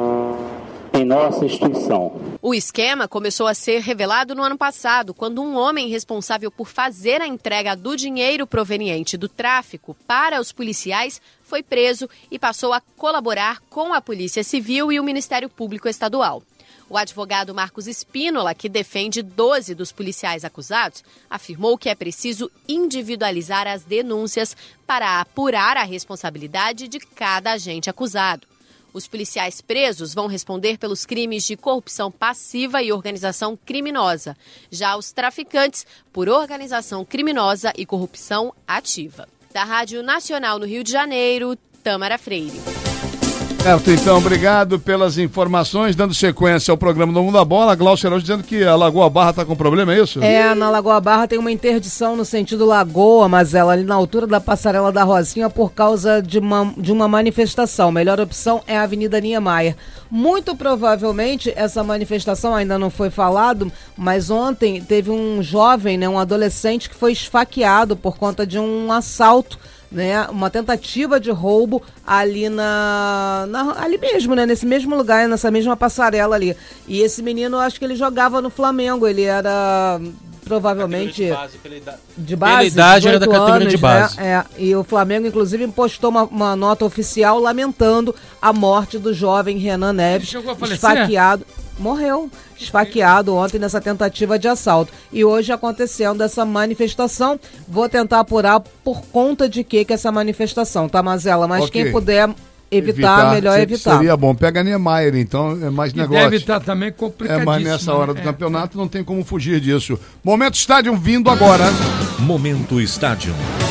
em nossa instituição. O esquema começou a ser revelado no ano passado, quando um homem responsável por fazer a entrega do dinheiro proveniente do tráfico para os policiais foi preso e passou a colaborar com a Polícia Civil e o Ministério Público Estadual. O advogado Marcos Espínola, que defende doze dos policiais acusados, afirmou que é preciso individualizar as denúncias para apurar a responsabilidade de cada agente acusado. Os policiais presos vão responder pelos crimes de corrupção passiva e organização criminosa. Já os traficantes, por organização criminosa e corrupção ativa. Da Rádio Nacional no Rio de Janeiro, Tâmara Freire. Certo, então, obrigado pelas informações, dando sequência ao programa do Mundo da Bola. A Glaucia Araújo dizendo que a Lagoa Barra está com problema, é isso? É, na Lagoa Barra tem uma interdição no sentido Lagoa, mas ela ali na altura da Passarela da Rosinha por causa de uma, de uma manifestação. Melhor opção é a Avenida Niemeyer. Muito provavelmente essa manifestação ainda não foi falado, mas ontem teve um jovem, né, um adolescente que foi esfaqueado por conta de um assalto, né, uma tentativa de roubo ali na, na ali mesmo, né, nesse mesmo lugar, nessa mesma passarela ali. E esse menino, acho que ele jogava no Flamengo, ele era provavelmente de base, pela idade, de base, pela idade era da categoria anos, de base. Né? É, e o Flamengo, inclusive, postou uma, uma nota oficial lamentando a morte do jovem Renan Neves, esfaqueado. Morreu, esfaqueado ontem nessa tentativa de assalto. E hoje acontecendo essa manifestação. Vou tentar apurar por conta de que que essa manifestação, tá, Mazela? Mas okay. Quem puder evitar, evitar melhor evitar. Seria bom. Pega a Niemeyer, então, é mais e negócio. Deve estar também complicadíssimo. É, mas nessa hora do é, campeonato é. Não tem como fugir disso. Momento Estádio vindo agora. Momento Estádio.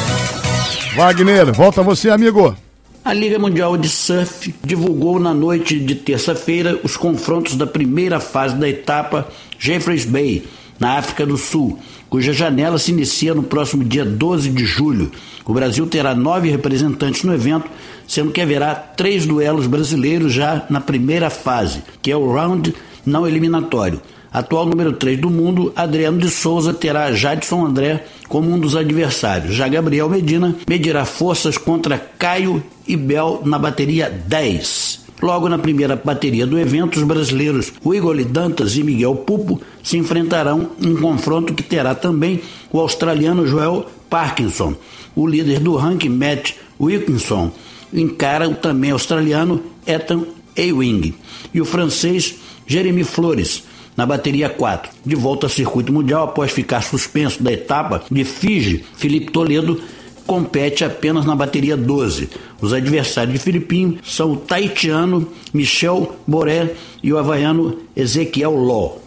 Wagner, volta você, amigo. A Liga Mundial de Surf divulgou na noite de terça-feira os confrontos da primeira fase da etapa Jeffreys Bay, na África do Sul, cuja janela se inicia no próximo dia doze de julho. O Brasil terá nove representantes no evento, sendo que haverá três duelos brasileiros já na primeira fase, que é o round não eliminatório. Atual número três do mundo, Adriano de Souza terá Jadson André como um dos adversários. Já Gabriel Medina medirá forças contra Caio e Bel na bateria dez. Logo na primeira bateria do evento, os brasileiros Wigoli Dantas e Miguel Pupo se enfrentarão em um confronto que terá também o australiano Joel Parkinson. O líder do ranking, Matt Wilkinson, encara o também australiano Ethan Ewing e o francês Jeremy Flores na bateria quatro. De volta ao circuito mundial, após ficar suspenso da etapa de Fiji, Felipe Toledo compete apenas na bateria doze. Os adversários de Filipinho são o taitiano Michel Boré e o havaiano Ezequiel Ló.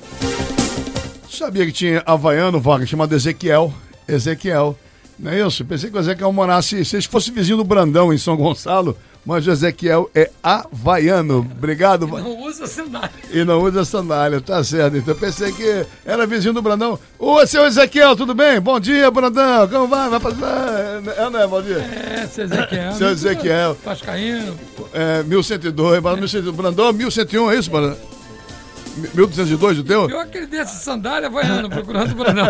Sabia que tinha havaiano, vaga, chamado Ezequiel. Ezequiel. Não é isso? Pensei que o Ezequiel morasse, se fosse vizinho do Brandão, em São Gonçalo, mas o Ezequiel é havaiano. Obrigado. E não usa sandália. E não usa sandália, tá certo. Então pensei que era vizinho do Brandão. Ô, seu Ezequiel, tudo bem? Bom dia, Brandão. Como vai? Vai passar? É, não é? Bom dia. É, seu Ezequiel. Seu Ezequiel. Vascaíno. É, mil cento e dois. Brandão, mil cento e um, é isso, Brandão? mil duzentos e dois o teu? Eu aquele desse sandália vaiano, procurando o Brandão.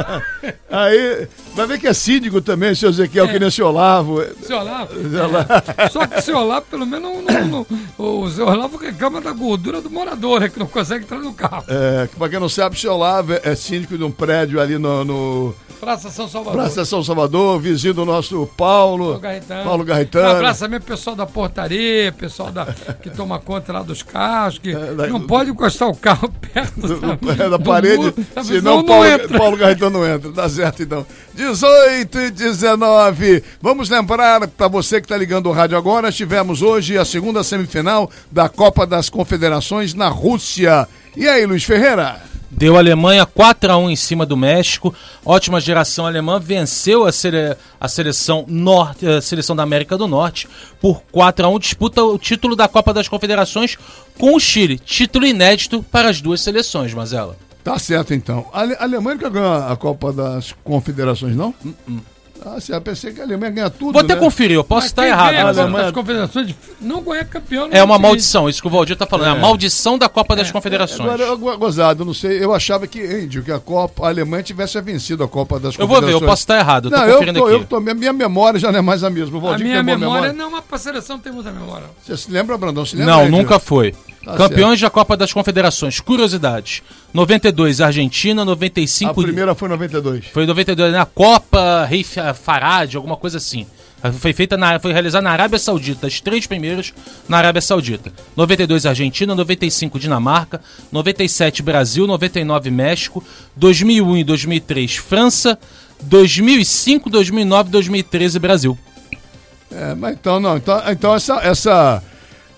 Aí, vai ver que é síndico também, seu Ezequiel, é. Que nem o seu Olavo. Seu Olavo? É. Só que o seu Olavo, pelo menos, não, não, não, o seu Olavo reclama da gordura do morador, né, que não consegue entrar no carro. É, pra quem não sabe, o seu Olavo é síndico de um prédio ali no... no... Praça São Salvador. Praça São Salvador, vizinho do nosso Paulo. Paulo Garritano. Paulo Garritano. Um abraço também pro pessoal da portaria, pessoal da, que toma conta lá dos carros, que é, não pode encostar o carro perto do, da, do, da parede, muro, senão Paulo, Paulo Garritano não entra. Tá certo, então. dezoito e dezenove. Vamos lembrar, para você que está ligando o rádio agora, tivemos hoje a segunda semifinal da Copa das Confederações na Rússia. E aí, Luiz Ferreira? Deu a Alemanha quatro a um em cima do México. Ótima geração alemã, venceu a, sele... a seleção, norte... a seleção da América do Norte por quatro a um. Disputa o título da Copa das Confederações com o Chile. Título inédito para as duas seleções, Mazela. Tá certo, então. A, Ale... a Alemanha nunca ganhou a Copa das Confederações, não? Uh-uh. Ah, sim, eu pensei que a Alemanha ganha tudo. Vou até né? conferir, eu posso estar errado. A Alemanha... das Confederações não ganha campeão. É uma maldição, isso que o Valdir está falando. É, é a maldição da Copa é. das Confederações. Agora, eu, gozado, não sei. Eu achava que, Índio, que a Copa, a Alemanha tivesse vencido a Copa das eu Confederações. Eu vou ver, eu posso estar errado. Eu não, tô conferindo eu tô, aqui. Eu tô, minha, minha memória já não é mais a mesma. O Valdir a minha memória, memória não, mas para a seleção tem muita memória. Você se lembra, Brandão? Se lembra, não, Índio? Nunca foi. Tá Campeões certo. da Copa das Confederações. Curiosidades. noventa e dois, Argentina. noventa e cinco... A primeira foi noventa e dois. Foi noventa e dois, na Copa Rei Farad, alguma coisa assim. Foi feita na, foi realizada na Arábia Saudita, as três primeiras na Arábia Saudita. noventa e dois Argentina, noventa e cinco Dinamarca, noventa e sete Brasil, noventa e nove México, dois mil e um e dois mil e três França, dois mil e cinco, dois mil e nove, dois mil e treze Brasil. É, mas então não, então, então essa, essa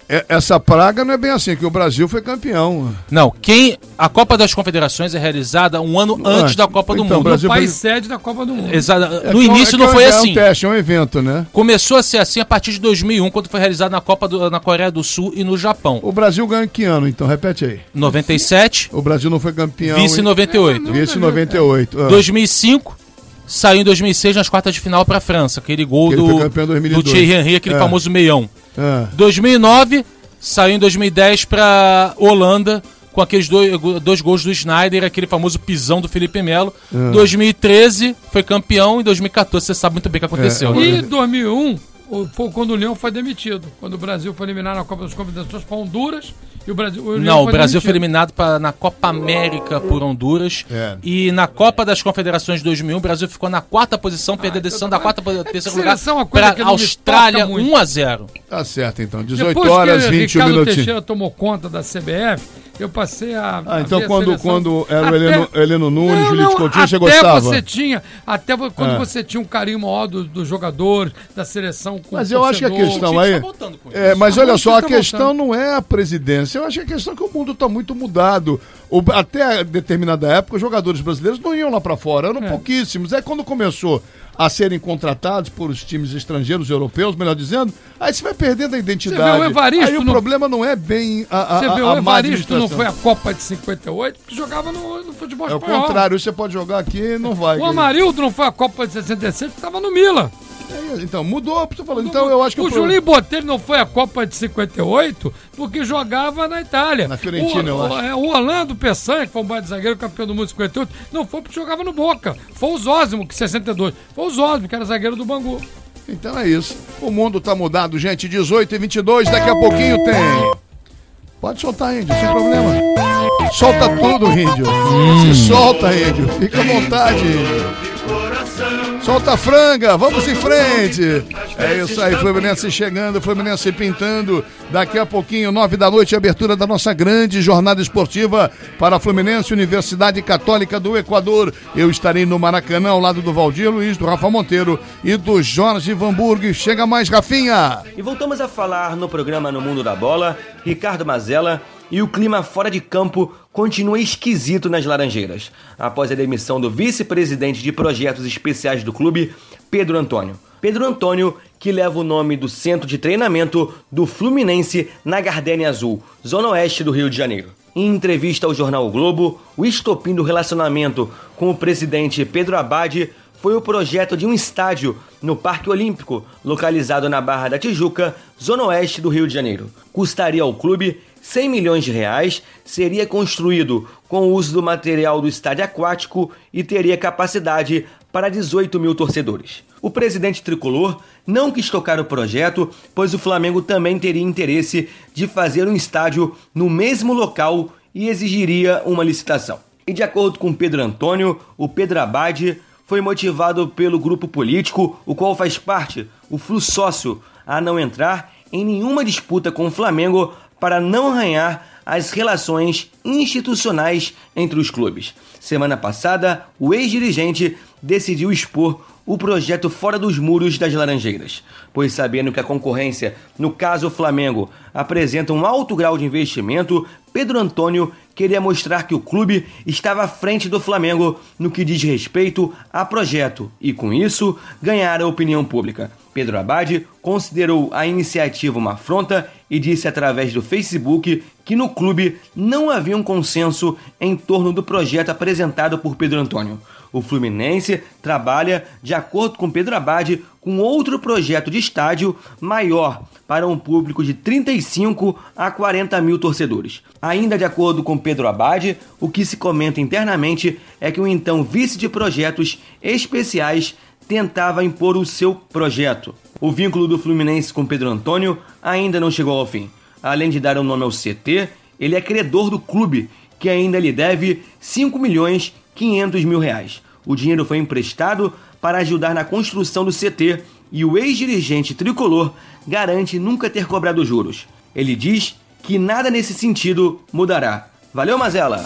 essa praga não é bem assim, que o Brasil foi campeão. Não, quem a Copa das Confederações é realizada um ano antes, antes da Copa do então, Mundo. O Brasil o país foi... sede da Copa do Mundo. Exato. É no início é não foi é assim. É um teste, é um evento, né? Começou a ser assim a partir de dois mil e um, quando foi realizado na Copa do, na Coreia do Sul e no Japão. O Brasil ganhou que ano, então? Repete aí. noventa e sete. O Brasil não foi campeão. Vice em noventa e oito. Vice em noventa e oito. Ah. dois mil e cinco. Saiu em dois mil e seis nas quartas de final para a França. Aquele gol do, do Thierry Henry, aquele é. famoso meião. É. dois mil e nove. Saiu em dois mil e dez para Holanda, com aqueles dois, dois gols do Sneijder, aquele famoso pisão do Felipe Melo. É. dois mil e treze foi campeão, em dois mil e quatorze você sabe muito bem o que aconteceu. É. E em dois mil e um, foi quando o Leão foi demitido. Quando o Brasil foi eliminado na Copa das Confederações para Honduras. E o Brasil, o Não, o foi Brasil demitido. foi eliminado pra, na Copa América por Honduras. É. E na Copa das Confederações de dois mil e um, o Brasil ficou na quarta posição, ah, perdeu a decisão da quarta posição, terceiro lugar para Austrália um a zero. Tá certo, então. dezoito horas e vinte e um minutos. Ricardo Teixeira tomou conta da C B F, eu passei a. Ah, então a quando, quando era até... o Heleno, Heleno Nunes, não, Julito não, Coutinho, você até gostava? Você tinha, até quando ah. você tinha um carinho maior dos do jogadores, da seleção com Mas eu acho que a questão aí. Tá é, mas olha só, a questão não é a presidência. Eu acho que a questão é que o mundo está muito mudado. O, até determinada época, os jogadores brasileiros não iam lá para fora, eram é. pouquíssimos. Aí quando começou a serem contratados por os times estrangeiros, europeus, melhor dizendo, aí você vai perdendo a identidade. Você vê o Evaristo, aí o não... problema não é bem a, a, você vê a, a o Evaristo não foi a Copa de cinquenta e oito, porque jogava no, no futebol espanhol. É o contrário, você pode jogar aqui e não vai. O Amarildo não foi a Copa de sessenta e seis, porque estava no Milan. É, então, mudou, tô falando. Então eu acho que o o Julinho Botelho não foi a Copa de cinquenta e oito porque jogava na Itália. Na Fiorentina, eu acho. O, o Orlando Peçanha, que foi um baita zagueiro, campeão do mundo em cinquenta e oito, não foi porque jogava no Boca. Foi o Zósimo, que em sessenta e dois. Foi o Zósimo, que era zagueiro do Bangu. Então é isso. O mundo tá mudado, gente. dezoito e vinte e dois, daqui a pouquinho tem. Pode soltar, Índio, sem problema. Solta tudo, Índio. Hum. Se solta, Índio. Fica à vontade, Índio. Solta a franga, vamos em frente. É isso aí, Fluminense chegando, Fluminense pintando. Daqui a pouquinho, nove da noite, abertura da nossa grande jornada esportiva para a Fluminense, Universidade Católica do Equador. Eu estarei no Maracanã, ao lado do Valdir Luiz, do Rafa Monteiro e do Jorge Vanburg. Chega mais, Rafinha. E voltamos a falar no programa No Mundo da Bola, Ricardo Mazella. E o clima fora de campo continua esquisito nas Laranjeiras, após a demissão do vice-presidente de projetos especiais do clube, Pedro Antônio. Pedro Antônio, que leva o nome do centro de treinamento do Fluminense na Gardênia Azul, zona oeste do Rio de Janeiro. Em entrevista ao jornal O Globo, o estopim do relacionamento com o presidente Pedro Abad foi o projeto de um estádio no Parque Olímpico, localizado na Barra da Tijuca, zona oeste do Rio de Janeiro. Custaria ao clube cem milhões de reais, seria construído com o uso do material do estádio aquático e teria capacidade para dezoito mil torcedores. O presidente tricolor não quis tocar o projeto, pois o Flamengo também teria interesse de fazer um estádio no mesmo local e exigiria uma licitação. E de acordo com Pedro Antônio, o Pedro Abad foi motivado pelo grupo político, o qual faz parte, o Flu Sócio, a não entrar em nenhuma disputa com o Flamengo para não arranhar as relações institucionais entre os clubes. Semana passada, o ex-dirigente decidiu expor o projeto fora dos muros das Laranjeiras, pois sabendo que a concorrência, no caso o Flamengo, apresenta um alto grau de investimento, Pedro Antônio queria mostrar que o clube estava à frente do Flamengo no que diz respeito a projeto e, com isso, ganhar a opinião pública. Pedro Abad considerou a iniciativa uma afronta e disse através do Facebook que no clube não havia um consenso em torno do projeto apresentado por Pedro Antônio. O Fluminense trabalha, de acordo com Pedro Abad, com outro projeto de estádio maior para um público de trinta e cinco a quarenta mil torcedores. Ainda de acordo com Pedro Abad, o que se comenta internamente é que o então vice de projetos especiais tentava impor o seu projeto. O vínculo do Fluminense com Pedro Antônio ainda não chegou ao fim. Além de dar o um nome ao C T, ele é credor do clube, que ainda lhe deve cinco milhões e quinhentos mil reais. O dinheiro foi emprestado para ajudar na construção do C T e o ex-dirigente tricolor garante nunca ter cobrado juros. Ele diz que nada nesse sentido mudará. Valeu, Mazella!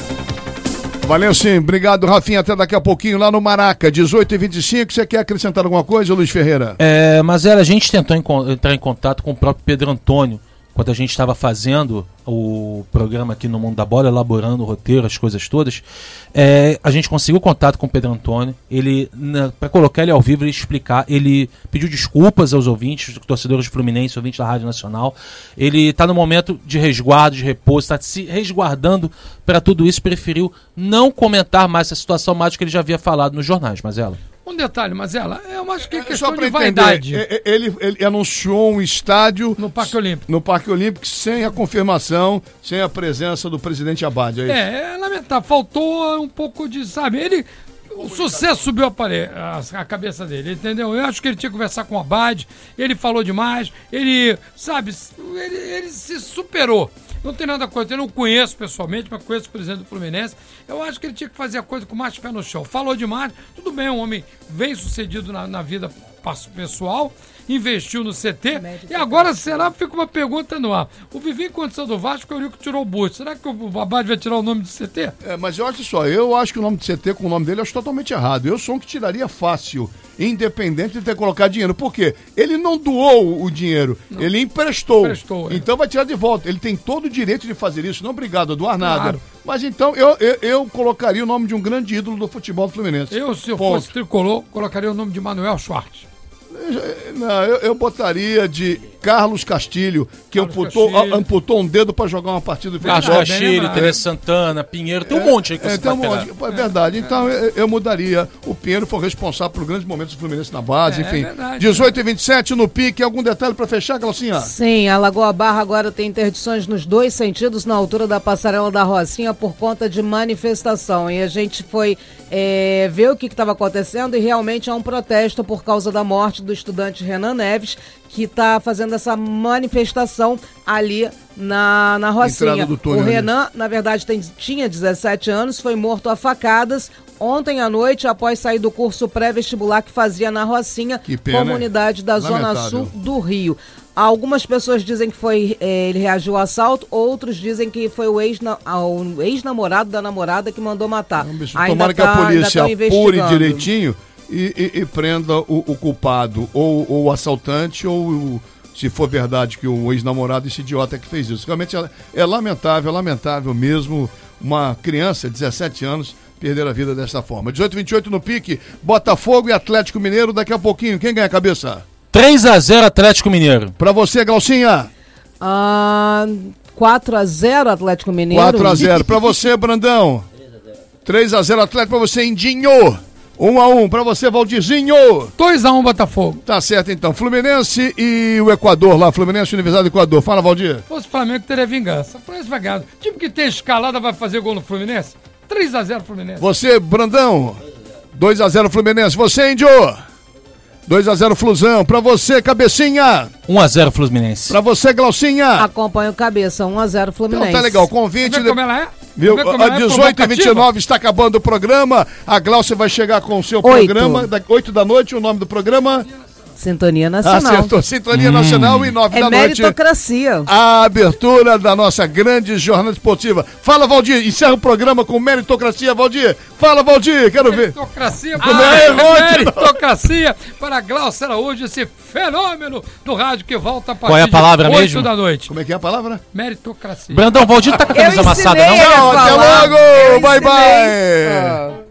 Valeu sim, obrigado, Rafinha, até daqui a pouquinho lá no Maraca, dezoito e vinte e cinco, você quer acrescentar alguma coisa, Luiz Ferreira? É, Mazella, a gente tentou entrar em contato com o próprio Pedro Antônio, quando a gente estava fazendo o programa aqui no Mundo da Bola, elaborando o roteiro, as coisas todas, é, a gente conseguiu contato com o Pedro Antônio. Ele, para colocar ele ao vivo e explicar, ele pediu desculpas aos ouvintes, torcedores do Fluminense, ouvintes da Rádio Nacional. Ele está no momento de resguardo, de repouso, está se resguardando para tudo isso, preferiu não comentar mais essa situação, mais do que ele já havia falado nos jornais, Mazela. Um detalhe, Mazela, eu acho que é É questão só pra de vaidade. entender, é- é- ele, ele anunciou um estádio no Parque Olímpico. no Parque Olímpico sem a confirmação, sem a presença do presidente Abad, é isso? É, é lamentável. Faltou um pouco de, sabe, ele... O sucesso subiu a, pare... a, a cabeça dele, entendeu? Eu acho que ele tinha que conversar com o Abad, ele falou demais, ele, sabe, ele, ele se superou. Não tem nada contra, eu não conheço pessoalmente, mas conheço o presidente do Fluminense. Eu acho que ele tinha que fazer a coisa com mais pé no chão. Falou demais, tudo bem, um homem bem sucedido na, na vida pessoal, investiu no C T, e agora será, fica uma pergunta no ar. O Vivinho, quando saiu do Vasco, é o Eurico que tirou o busto. Será que o Abad vai tirar o nome do C T? É, mas olha só, eu acho que o nome do C T com o nome dele eu acho totalmente errado. Eu sou um que tiraria fácil, independente de ter colocado dinheiro. Por quê? Ele não doou o dinheiro, não. ele emprestou. emprestou é. Então vai tirar de volta. Ele tem todo o direito de fazer isso. Não obrigado a doar nada. Claro. Mas então eu, eu, eu colocaria o nome de um grande ídolo do futebol do Fluminense. Eu, se eu Ponto. fosse tricolor, colocaria o nome de Manuel Schwartz. Não, eu, eu botaria de Carlos Castilho, que Carlos amputou, Castilho. a, amputou um dedo pra jogar uma partida de Carlos futebol. Castilho, Teresa Santana, Pinheiro, tem um monte aí que É, você tem um pode monte. pegar. É verdade. Então eu, eu mudaria. O Pinheiro foi responsável por grandes momentos do Fluminense na base, É, enfim. é verdade. dezoito e vinte e sete no pique. Algum detalhe pra fechar, Glaucinha? Sim, a Lagoa Barra agora tem interdições nos dois sentidos na altura da passarela da Rocinha por conta de manifestação. E a gente foi é, ver o que estava acontecendo e realmente há um protesto por causa da morte do estudante Renan Neves, que está fazendo essa manifestação ali na, na Rocinha. Entrada do túnel, o né? Renan, na verdade, tem, tinha dezessete anos, foi morto a facadas ontem à noite, após sair do curso pré-vestibular que fazia na Rocinha, Que pena, comunidade da Zona Lamentável. Sul do Rio. Algumas pessoas dizem que foi eh, ele reagiu ao assalto, outros dizem que foi o ex-na- o ex-namorado da namorada que mandou matar. Ainda Tomara que tá- a ainda polícia tão apure investigando. direitinho e, e- e prenda o, o culpado, ou, ou o assaltante, ou o- se for verdade que o ex-namorado, esse idiota que fez isso. Realmente é, é lamentável, é lamentável mesmo uma criança de dezessete anos perder a vida dessa forma. dezoito e vinte e oito no pique, Botafogo e Atlético Mineiro daqui a pouquinho. Quem ganha a cabeça? três a zero Atlético Mineiro. Pra você, Glaucinha. Ah, quatro a zero Atlético Mineiro. quatro a zero. Pra você, Brandão. três a zero Atlético. Pra você, Indinho. um a um. Pra você, Valdizinho. dois a um Botafogo. Tá certo, então. Fluminense e o Equador lá. Fluminense e Universidade do Equador. Fala, Valdir. Se fosse o Flamengo, teria vingança. Fluminense vai ganhar. Time que tem escalada vai fazer gol no Fluminense? três a zero Fluminense. Você, Brandão. dois a zero Fluminense. Você, Índio. dois a zero Flusão. Pra você, Cabecinha. um a zero Fluminense. Pra você, Glaucinha. Acompanha o cabeça, um a zero Fluminense. Então tá legal. Convite. Vamos ver como ela é? Viu? Vamos ver como A ela é dezoito e vinte e nove provocativa? está acabando o programa. A Glaucia vai chegar com o seu Oito. programa. Da, oito da noite, o nome do programa. Sintonia Nacional. Acertou. Sintonia Nacional e nove É da noite. meritocracia. A abertura da nossa grande jornada esportiva. Fala, Valdir. Encerra o programa com meritocracia, Valdir. Fala, Valdir. Quero ver. Meritocracia, Ah, para errou de meritocracia para Glaucia Araújo, esse fenômeno do rádio que volta a partir Qual é a palavra de oito mesmo? da noite. Como é que é a palavra? Meritocracia. Brandão, Valdir tá com a camisa Eu amassada, ensinei não? ele a Tchau, até falar. logo. Eu Bye, ensinei. bye. Ah.